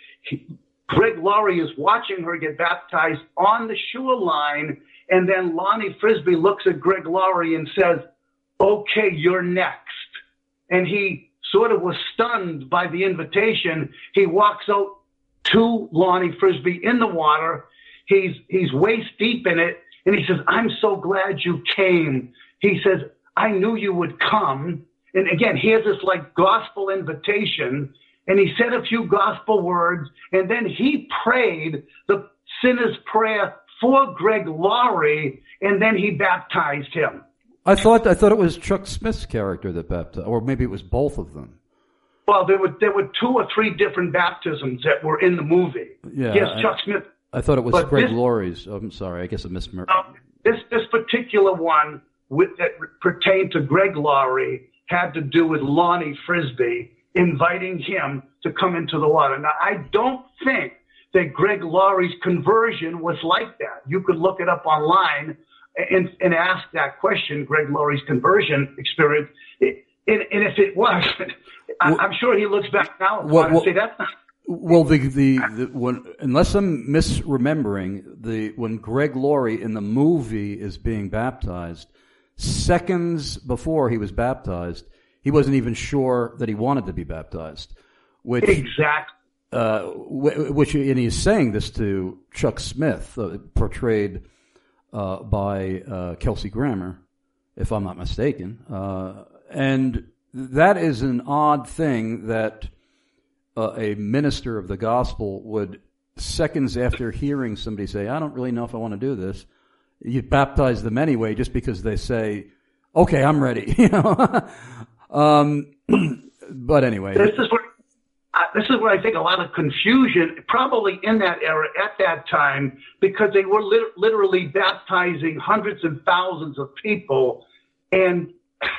Greg Laurie is watching her get baptized on the shoreline, and then Lonnie Frisbee looks at Greg Laurie and says, okay, you're next. And he sort of was stunned by the invitation. He walks out to Lonnie Frisbee in the water. He's waist deep in it, and he says, I'm so glad you came. He says, I knew you would come. And again, here's this like gospel invitation. And he said a few gospel words, and then he prayed the sinner's prayer for Greg Laurie, and then he baptized him. I thought it was Chuck Smith's character that baptized, or maybe it was both of them. Well, there were 2 or 3 different baptisms that were in the movie. Yeah, yes, Chuck Smith. I thought it was Greg Laurie's. Oh, I'm sorry, I guess I missed. This particular one that pertained to Greg Laurie had to do with Lonnie Frisbee inviting him to come into the water. Now, I don't think that Greg Laurie's conversion was like that. You could look it up online and ask that question, Greg Laurie's conversion experience. And if it was, I'm sure he looks back now and say that's not. Well, unless I'm misremembering, when Greg Laurie in the movie is being baptized, seconds before he was baptized, he wasn't even sure that he wanted to be baptized. Exactly. and he's saying this to Chuck Smith, portrayed by Kelsey Grammer, if I'm not mistaken. And that is an odd thing that a minister of the gospel would, seconds after hearing somebody say, I don't really know if I want to do this, you baptize them anyway just because they say, okay, I'm ready. But anyway. This is where I think a lot of confusion, probably in that era at that time, because they were literally baptizing hundreds and thousands of people. And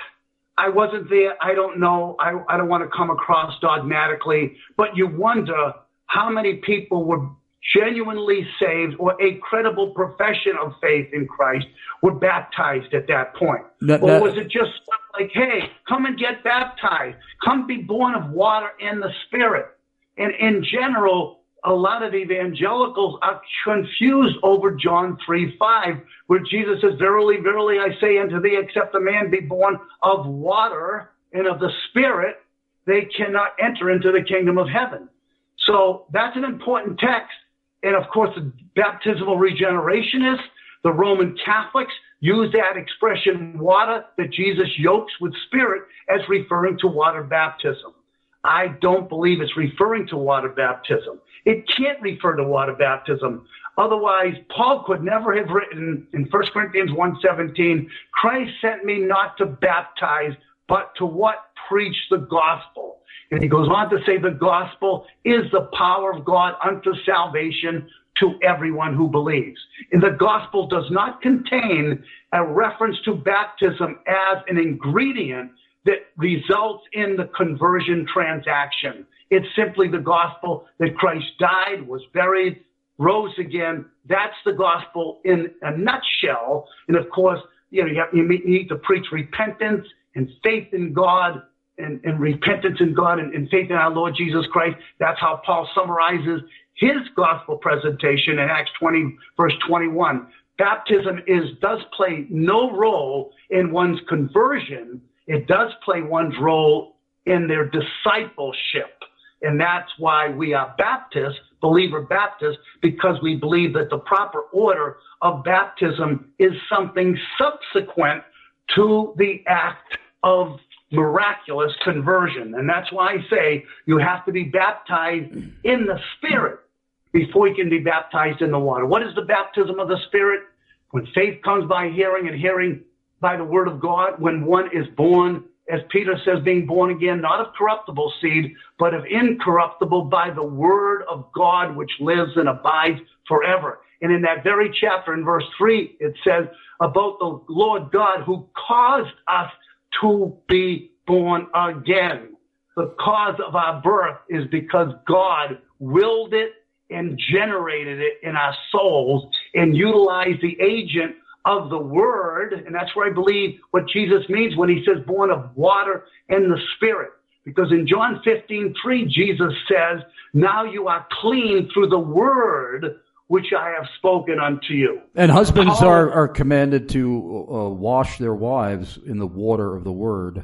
I wasn't there. I don't know. I don't want to come across dogmatically, but you wonder how many people were genuinely saved or a credible profession of faith in Christ were baptized at that point. Or was it just like, hey, come and get baptized. Come be born of water and the Spirit. And in general, a lot of evangelicals are confused over John 3:5, where Jesus says, verily, verily, I say unto thee, except a man be born of water and of the Spirit, they cannot enter into the kingdom of heaven. So that's an important text. And of course, the baptismal regenerationists, the Roman Catholics, use that expression, water that Jesus yokes with Spirit, as referring to water baptism. I don't believe it's referring to water baptism. It can't refer to water baptism. Otherwise, Paul could never have written in 1 Corinthians 1:17, Christ sent me not to baptize, but to what? Preach the gospel. And he goes on to say the gospel is the power of God unto salvation to everyone who believes. And the gospel does not contain a reference to baptism as an ingredient that results in the conversion transaction. It's simply the gospel that Christ died, was buried, rose again. That's the gospel in a nutshell. And of course, you need to preach repentance and faith in God, and repentance in God and faith in our Lord Jesus Christ. That's how Paul summarizes his gospel presentation in Acts 20, verse 21. Baptism does play no role in one's conversion. It does play one's role in their discipleship. And that's why we are Baptists, believer Baptists, because we believe that the proper order of baptism is something subsequent to the act of miraculous conversion. And that's why I say you have to be baptized in the Spirit before you can be baptized in the water. What is the baptism of the Spirit? When faith comes by hearing and hearing by the word of God, when one is born, as Peter says, being born again, not of corruptible seed, but of incorruptible by the word of God, which lives and abides forever. And in that very chapter, in verse 3, it says about the Lord God who caused us to be born again. The cause of our birth is because God willed it and generated it in our souls and utilized the agent of the Word. And that's where I believe what Jesus means when he says born of water and the Spirit. Because in John 15:3, Jesus says, now you are clean through the Word which I have spoken unto you. And husbands are commanded to wash their wives in the water of the word.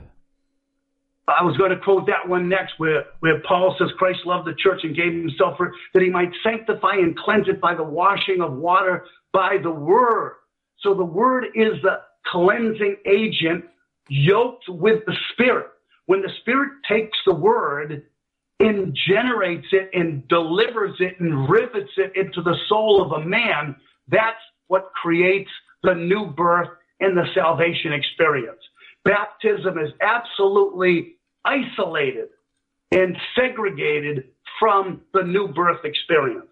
I was going to quote that one next, where Paul says Christ loved the church and gave himself for that he might sanctify and cleanse it by the washing of water by the word. So the word is the cleansing agent yoked with the Spirit. When the Spirit takes the word and generates it and delivers it and rivets it into the soul of a man, that's what creates the new birth and the salvation experience. Baptism is absolutely isolated and segregated from the new birth experience.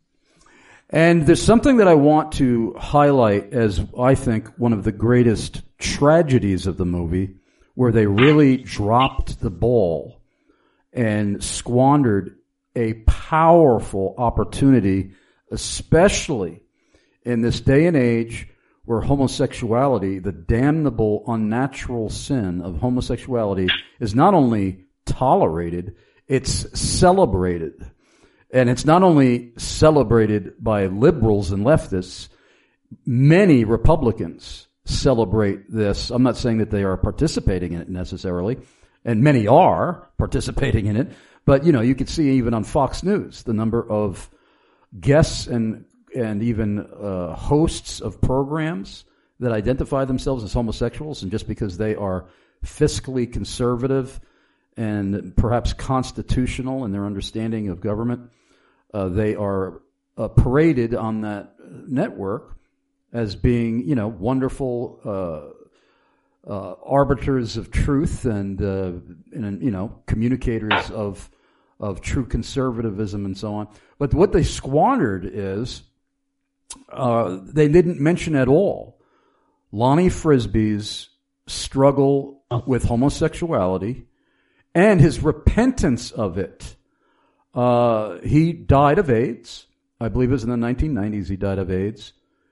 And there's something that I want to highlight as I think one of the greatest tragedies of the movie, where they really dropped the ball and squandered a powerful opportunity, especially in this day and age where homosexuality, the damnable, unnatural sin of homosexuality, is not only tolerated, it's celebrated. And it's not only celebrated by liberals and leftists, many Republicans celebrate this. I'm not saying that they are participating in it necessarily, and many are participating in it, But, you know, you could see even on Fox News the number of guests and even hosts of programs that identify themselves as homosexuals, and just because they are fiscally conservative and perhaps constitutional in their understanding of government, they are paraded on that network as being, you know, wonderful arbiters of truth and you know, communicators of true conservatism and so on. But what they squandered is they didn't mention at all Lonnie Frisbee's struggle with homosexuality and his repentance of it. He died of AIDS. I believe it was in the 1990s he died of AIDS.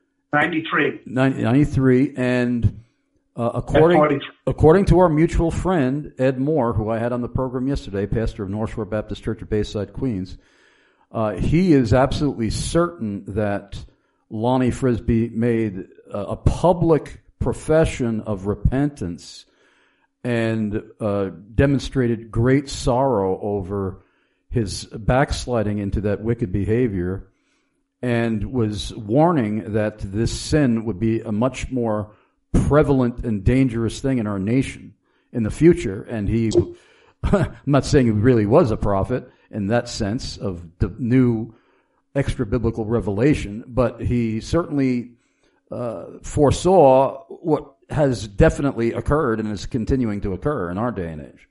93. And according to our mutual friend, Ed Moore, who I had on the program yesterday, pastor of North Shore Baptist Church of Bayside, Queens, he is absolutely certain that Lonnie Frisbee made a public profession of repentance and demonstrated great sorrow over his backsliding into that wicked behavior, and was warning that this sin would be a much more prevalent and dangerous thing in our nation in the future. And he, I'm not saying he really was a prophet in that sense of the new extra-biblical revelation, but he certainly foresaw what has definitely occurred and is continuing to occur in our day and age.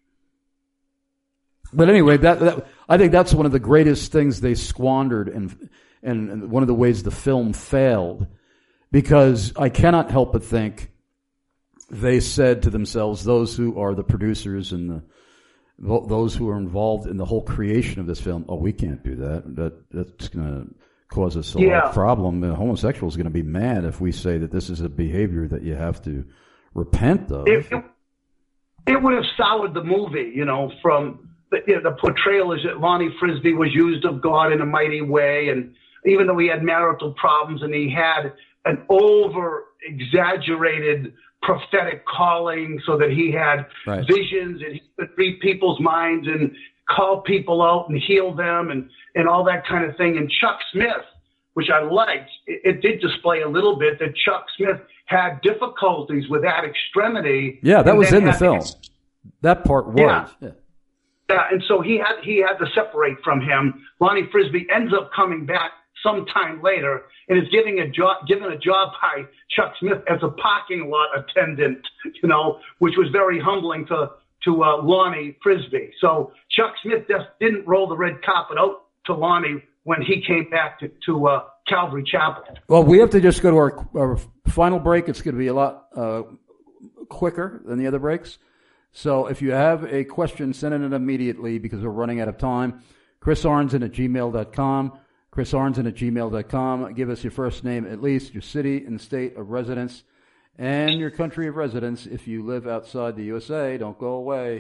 But anyway, that I think that's one of the greatest things they squandered, and one of the ways the film failed, because I cannot help but think they said to themselves, those who are the producers and those who are involved in the whole creation of this film, we can't do that. That's going to cause us a lot of problem. The homosexual is going to be mad if we say that this is a behavior that you have to repent of. It would have soured the movie, you know, from the portrayal is that Lonnie Frisbee was used of God in a mighty way, and even though he had marital problems and he had an over-exaggerated prophetic calling so that he had visions and he could read people's minds and call people out and heal them and all that kind of thing. And Chuck Smith, which I liked, it did display a little bit that Chuck Smith had difficulties with that extremity. Yeah, that was in the film. That part was. Yeah, and so he had to separate from him. Lonnie Frisbee ends up coming back sometime later and is given a job by Chuck Smith as a parking lot attendant, you know, which was very humbling to Lonnie Frisbee. So Chuck Smith just didn't roll the red carpet out to Lonnie when he came back to Calvary Chapel. Well, we have to just go to our final break. It's going to be a lot quicker than the other breaks. So if you have a question, send it in immediately because we're running out of time. chrisarnson@gmail.com. chrisarnson@gmail.com. Give us your first name, at least, your city and state of residence, and your country of residence. If you live outside the USA, don't go away.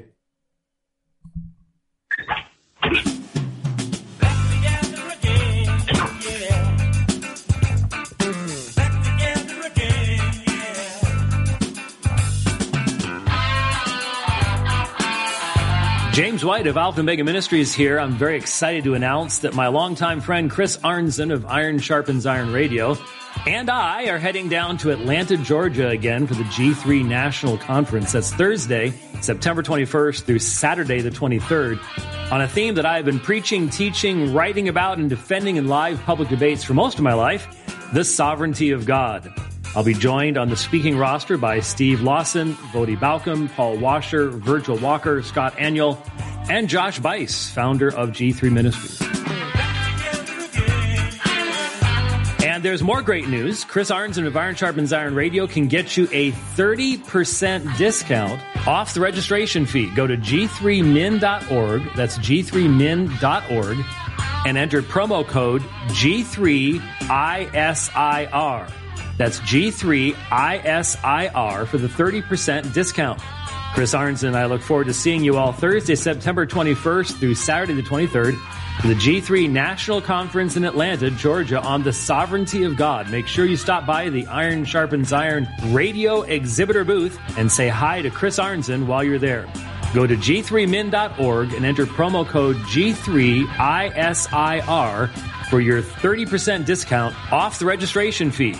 James White of Alpha and Omega Ministries here. I'm very excited to announce that my longtime friend Chris Arnzen of Iron Sharpens Iron Radio and I are heading down to Atlanta, Georgia again for the G3 National Conference. That's Thursday, September 21st through Saturday the 23rd, on a theme that I've been preaching, teaching, writing about, and defending in live public debates for most of my life, the sovereignty of God. I'll be joined on the speaking roster by Steve Lawson, Vodi Balcom, Paul Washer, Virgil Walker, Scott Aniol, and Josh Bice, founder of G3 Ministries. And there's more great news. Chris Arnzen of Iron Sharpens Iron Radio can get you a 30% discount off the registration fee. Go to g3min.org. That's g3min.org. And enter promo code G3ISIR. That's G3ISIR for the 30% discount. Chris Arnzen and I look forward to seeing you all Thursday, September 21st through Saturday the 23rd for the G3 National Conference in Atlanta, Georgia on the sovereignty of God. Make sure you stop by the Iron Sharpens Iron Radio exhibitor booth and say hi to Chris Arnzen while you're there. Go to g3min.org and enter promo code G3ISIR for your 30% discount off the registration fee.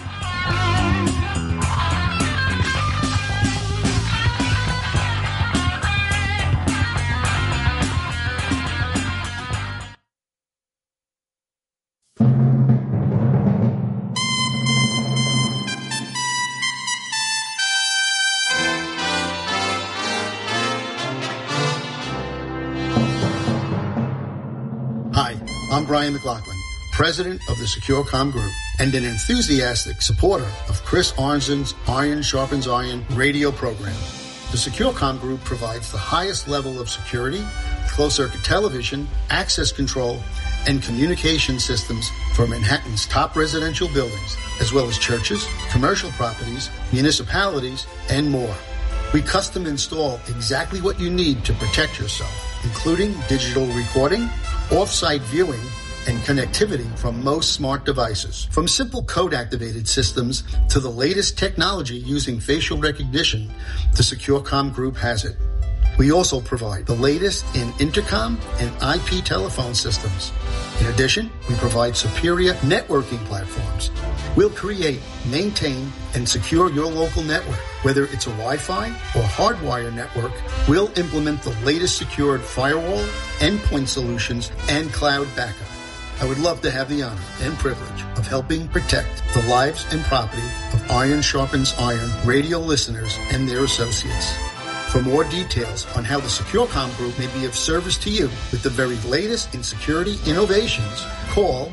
I'm Brian McLaughlin, president of the SecureCom Group and an enthusiastic supporter of Chris Arnzen's Iron Sharpens Iron radio program. The SecureCom Group provides the highest level of security, closed-circuit television, access control, and communication systems for Manhattan's top residential buildings, as well as churches, commercial properties, municipalities, and more. We custom install exactly what you need to protect yourself, including digital recording, off-site viewing, and connectivity from most smart devices. From simple code-activated systems to the latest technology using facial recognition, the SecureCom Group has it. We also provide the latest in intercom and IP telephone systems. In addition, we provide superior networking platforms. We'll create, maintain, and secure your local network. Whether it's a Wi-Fi or hardwire network, we'll implement the latest secured firewall, endpoint solutions, and cloud backup. I would love to have the honor and privilege of helping protect the lives and property of Iron Sharpens Iron radio listeners and their associates. For more details on how the SecureCom Group may be of service to you with the very latest in security innovations, call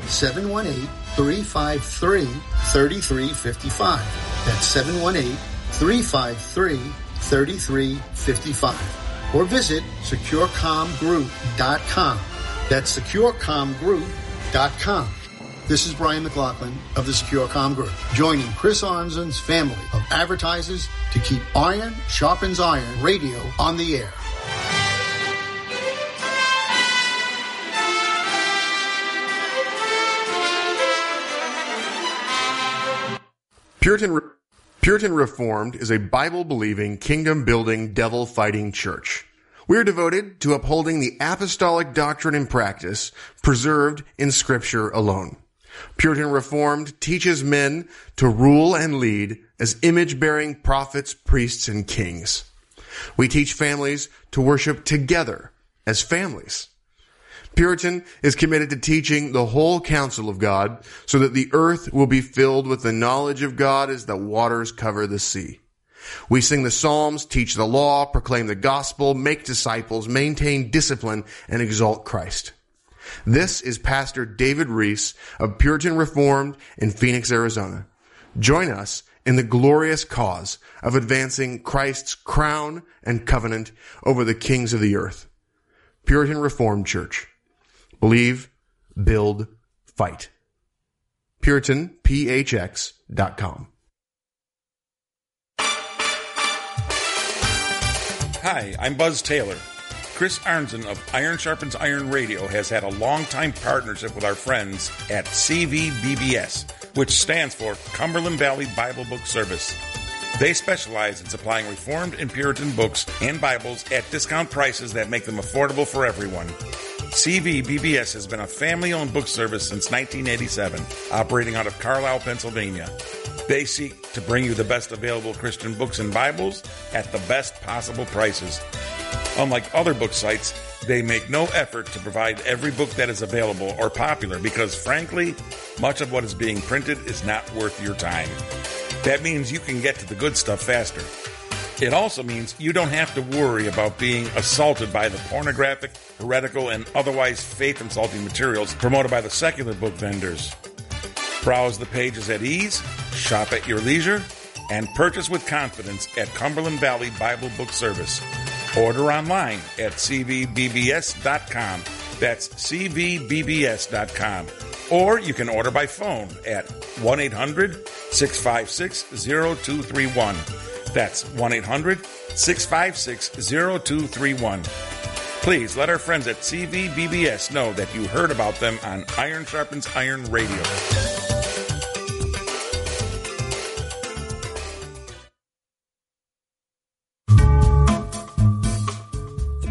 718-353-3355. That's 718-353-3355. Or visit securecomgroup.com. That's securecomgroup.com. This is Brian McLaughlin of the SecureCom Group, joining Chris Arnzen's family of advertisers to keep Iron Sharpens Iron radio on the air. Puritan Reformed is a Bible-believing, kingdom-building, devil-fighting church. We are devoted to upholding the apostolic doctrine and practice preserved in Scripture alone. Puritan Reformed teaches men to rule and lead as image-bearing prophets, priests, and kings. We teach families to worship together as families. Puritan is committed to teaching the whole counsel of God so that the earth will be filled with the knowledge of God as the waters cover the sea. We sing the Psalms, teach the law, proclaim the gospel, make disciples, maintain discipline, and exalt Christ. This is Pastor David Reese of Puritan Reformed in Phoenix, Arizona. Join us in the glorious cause of advancing Christ's crown and covenant over the kings of the earth. Puritan Reformed Church. Believe, build, fight. PuritanPHX.com. Hi, I'm Buzz Taylor. Chris Arnzen of Iron Sharpens Iron Radio has had a long-time partnership with our friends at CVBBS, which stands for Cumberland Valley Bible Book Service. They specialize in supplying Reformed and Puritan books and Bibles at discount prices that make them affordable for everyone. CVBBS has been a family-owned book service since 1987, operating out of Carlisle, Pennsylvania. They seek to bring you the best available Christian books and Bibles at the best possible prices. Unlike other book sites, they make no effort to provide every book that is available or popular because, frankly, much of what is being printed is not worth your time. That means you can get to the good stuff faster. It also means you don't have to worry about being assaulted by the pornographic, heretical, and otherwise faith-insulting materials promoted by the secular book vendors. Browse the pages at ease, shop at your leisure, and purchase with confidence at Cumberland Valley Bible Book Service. Order online at cvbbs.com. That's cvbbs.com. Or you can order by phone at 1-800-656-0231. That's 1-800-656-0231. Please let our friends at CVBBS know that you heard about them on Iron Sharpens Iron Radio.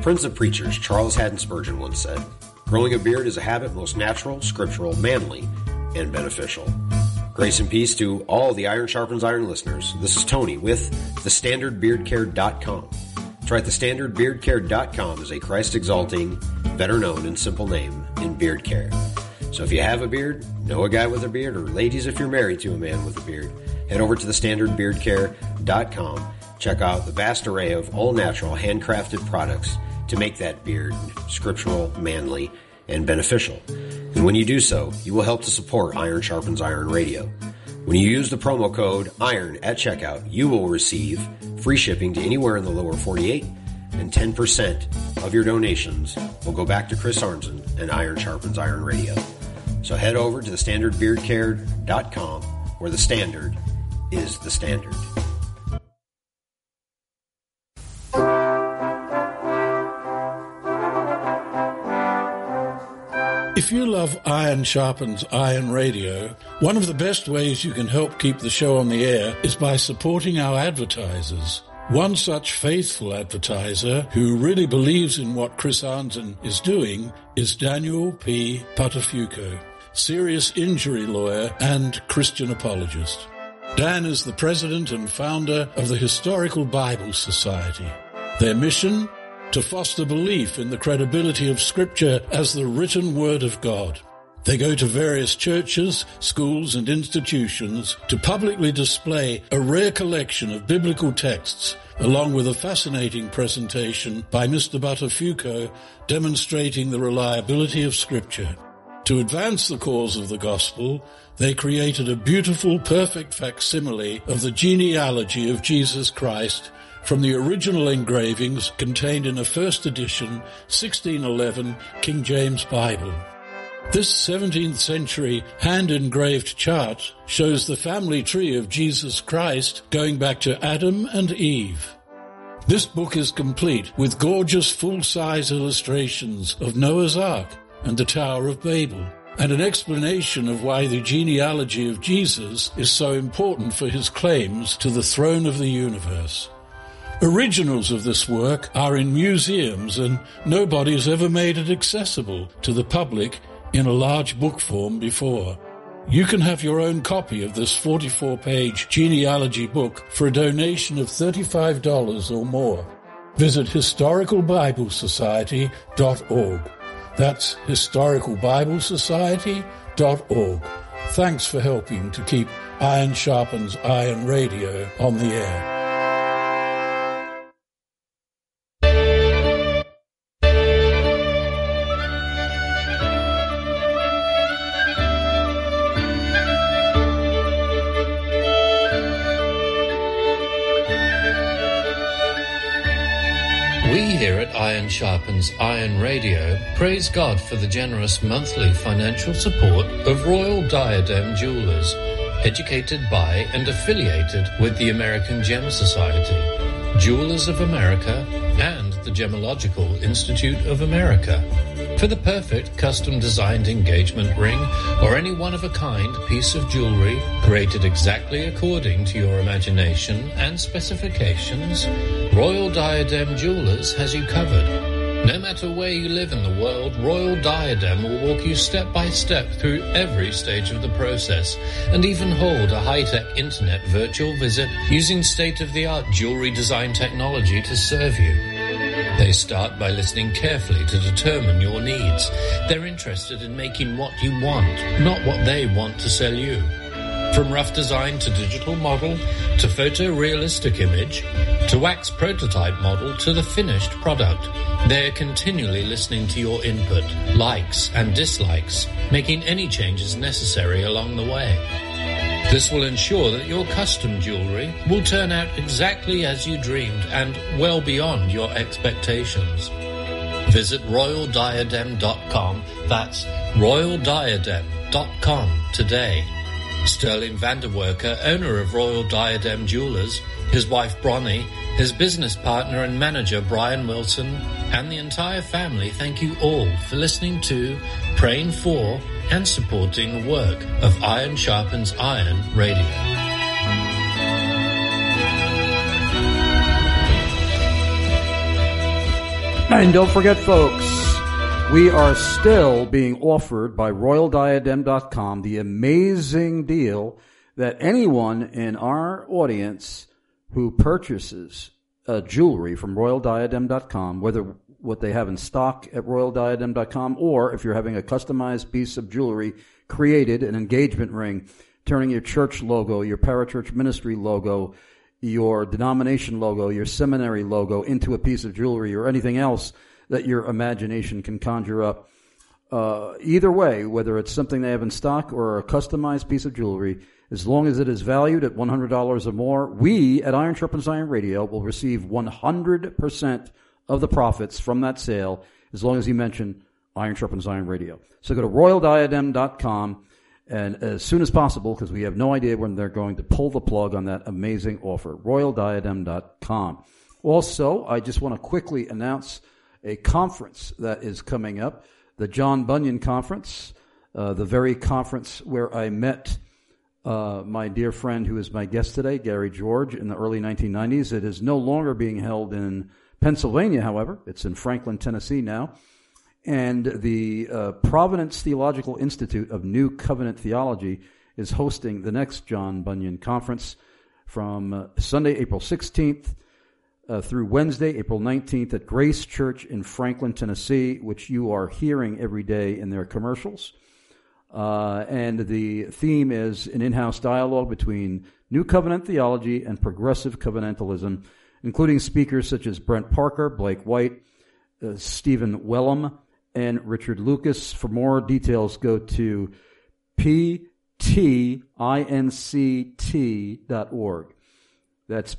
Prince of Preachers Charles Haddon Spurgeon once said, "Growing a beard is a habit most natural, scriptural, manly, and beneficial." Grace and peace to all the Iron Sharpens Iron listeners. This is Tony with thestandardbeardcare.com. Try thestandardbeardcare.com is a Christ-exalting, better-known, and simple name in beard care. So if you have a beard, know a guy with a beard, or ladies if you're married to a man with a beard, head over to thestandardbeardcare.com. Check out the vast array of all-natural, handcrafted products to make that beard scriptural, manly, and beneficial. And when you do so, you will help to support Iron Sharpens Iron Radio. When you use the promo code IRON at checkout, you will receive free shipping to anywhere in the lower 48, and 10% of your donations will go back to Chris Arnzen and Iron Sharpens Iron Radio. So head over to thestandardbeardcare.com, where the standard is the standard. If you love Iron Sharpens Iron Radio, one of the best ways you can help keep the show on the air is by supporting our advertisers. One such faithful advertiser who really believes in what Chris Arnzen is doing is Daniel P. Patafuco, serious injury lawyer and Christian apologist. Dan is the president and founder of the Historical Bible Society. Their mission? To foster belief in the credibility of Scripture as the written Word of God. They go to various churches, schools, and institutions to publicly display a rare collection of biblical texts, along with a fascinating presentation by Mr. Buttafuoco demonstrating the reliability of Scripture. To advance the cause of the gospel, they created a beautiful, perfect facsimile of the genealogy of Jesus Christ from the original engravings contained in a first edition 1611 King James Bible. This 17th century hand-engraved chart shows the family tree of Jesus Christ going back to Adam and Eve. This book is complete with gorgeous full-size illustrations of Noah's Ark and the Tower of Babel, and an explanation of why the genealogy of Jesus is so important for his claims to the throne of the universe. Originals of this work are in museums, and nobody has ever made it accessible to the public in a large book form before. You can have your own copy of this 44-page genealogy book for a donation of $35 or more. Visit historicalbiblesociety.org. That's historicalbiblesociety.org. Thanks for helping to keep Iron Sharpens Iron Radio on the air. Iron Sharpens Iron Radio praise God for the generous monthly financial support of Royal Diadem Jewelers, educated by and affiliated with the American Gem Society, Jewelers of America, and the Gemological Institute of America. For the perfect custom-designed engagement ring or any one-of-a-kind piece of jewelry created exactly according to your imagination and specifications, Royal Diadem Jewelers has you covered. No matter where you live in the world, Royal Diadem will walk you step by step through every stage of the process and even hold a high-tech internet virtual visit using state-of-the-art jewelry design technology to serve you. They start by listening carefully to determine your needs. They're interested in making what you want, not what they want to sell you. From rough design to digital model, to photorealistic image, to wax prototype model, to the finished product, they're continually listening to your input, likes and dislikes, making any changes necessary along the way. This will ensure that your custom jewelry will turn out exactly as you dreamed and well beyond your expectations. Visit royaldiadem.com. That's royaldiadem.com today. Sterling Vanderwerker, owner of Royal Diadem Jewelers, his wife Bronnie, his business partner and manager Brian Wilson, and the entire family thank you all for listening to, praying for, and supporting the work of Iron Sharpens Iron Radio. And don't forget, folks, we are still being offered by RoyalDiadem.com the amazing deal that anyone in our audience who purchases jewelry from RoyalDiadem.com, whether what they have in stock at RoyalDiadem.com or if you're having a customized piece of jewelry created, an engagement ring, turning your church logo, your parachurch ministry logo, your denomination logo, your seminary logo into a piece of jewelry or anything else that your imagination can conjure up. Either way, whether it's something they have in stock or a customized piece of jewelry, as long as it is valued at $100 or more, we at Iron Sharpens Iron Radio will receive 100% of the profits from that sale as long as you mention Iron Sharpens Iron Radio. So go to RoyalDiadem.com and as soon as possible, because we have no idea when they're going to pull the plug on that amazing offer, RoyalDiadem.com. Also, I just want to quickly announce a conference that is coming up, the John Bunyan Conference, the very conference where I met my dear friend who is my guest today, Gary George, in the early 1990s. It is no longer being held in Pennsylvania, however. It's in Franklin, Tennessee now. And the Providence Theological Institute of New Covenant Theology is hosting the next John Bunyan Conference from Sunday, April 16th through Wednesday, April 19th at Grace Church in Franklin, Tennessee, which you are hearing every day in their commercials. And the theme is an in-house dialogue between New Covenant theology and progressive covenantalism, including speakers such as Brent Parker, Blake White, Stephen Wellum, and Richard Lucas. For more details, go to ptinct.org. That's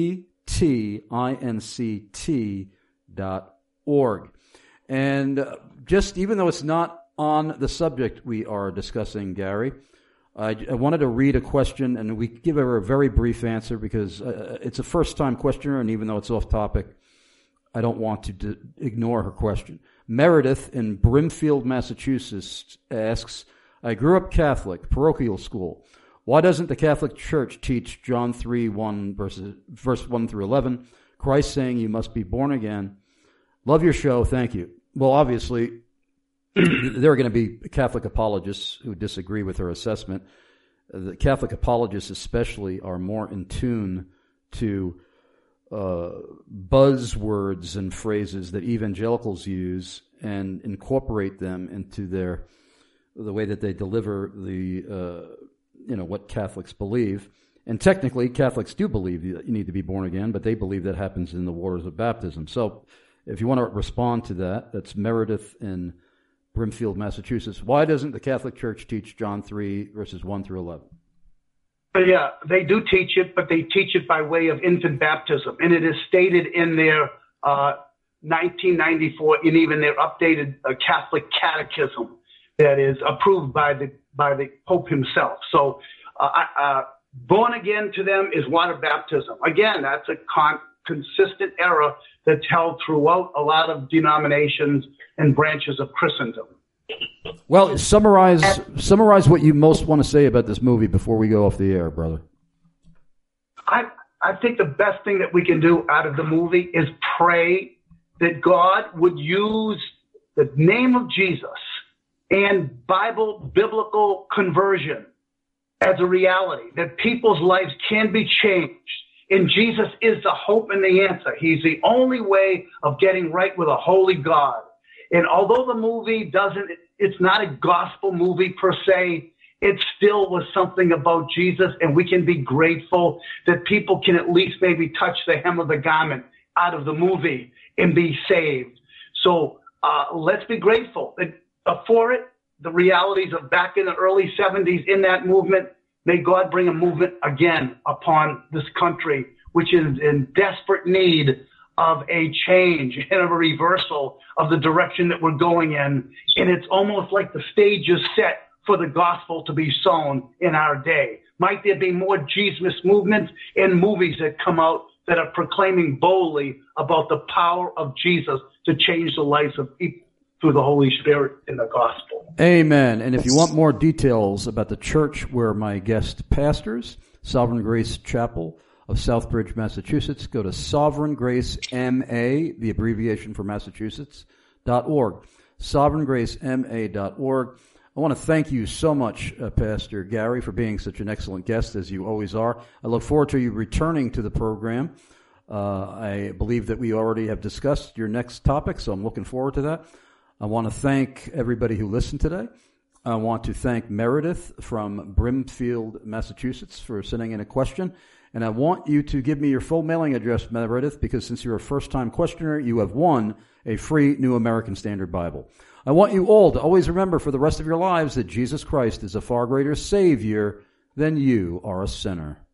ptinct.org. And just even though it's not on the subject we are discussing, Gary, I wanted to read a question, and we give her a very brief answer because it's a first-time questioner, and even though it's off-topic, I don't want to ignore her question. Meredith in Brimfield, Massachusetts asks, I grew up Catholic, parochial school. Why doesn't the Catholic Church teach John 3:1 verse 1 through 11, Christ saying you must be born again? Love your show, thank you. Well, obviously, there are going to be Catholic apologists who disagree with her assessment. The Catholic apologists especially are more in tune to buzzwords and phrases that evangelicals use and incorporate them into the way that they deliver what Catholics believe. And technically, Catholics do believe that you need to be born again, but they believe that happens in the waters of baptism. So if you want to respond to that, that's Meredith in Brimfield, Massachusetts. Why doesn't the Catholic Church teach John 3, verses 1 through 11? Yeah, they do teach it, but they teach it by way of infant baptism. And it is stated in their 1994 and even their updated Catholic catechism that is approved by the Pope himself. So born again to them is water baptism. Again, that's a consistent error that's held throughout a lot of denominations and branches of Christendom. Well, summarize what you most want to say about this movie before we go off the air, brother. I think the best thing that we can do out of the movie is pray that God would use the name of Jesus and biblical conversion as a reality, that people's lives can be changed. And Jesus is the hope and the answer. He's the only way of getting right with a holy God. And although the movie it's not a gospel movie per se, it still was something about Jesus, and we can be grateful that people can at least maybe touch the hem of the garment out of the movie and be saved. So let's be grateful for it. The realities of back in the early 70s in that movement, may God bring a movement again upon this country, which is in desperate need of a change and of a reversal of the direction that we're going in. And it's almost like the stage is set for the gospel to be sown in our day. Might there be more Jesus movements and movies that come out that are proclaiming boldly about the power of Jesus to change the lives of people through the Holy Spirit in the gospel. Amen. And if you want more details about the church where my guest pastors, Sovereign Grace Chapel of Southbridge, Massachusetts. Go to Sovereign Grace MA, the abbreviation for Massachusetts.org. SovereignGraceMA.org. I want to thank you so much, Pastor Gary, for being such an excellent guest, as you always are. I look forward to you returning to the program. I believe that we already have discussed your next topic, so I'm looking forward to that. I want to thank everybody who listened today. I want to thank Meredith from Brimfield, Massachusetts, for sending in a question. And I want you to give me your full mailing address, Meredith, because since you're a first-time questioner, you have won a free New American Standard Bible. I want you all to always remember for the rest of your lives that Jesus Christ is a far greater Savior than you are a sinner.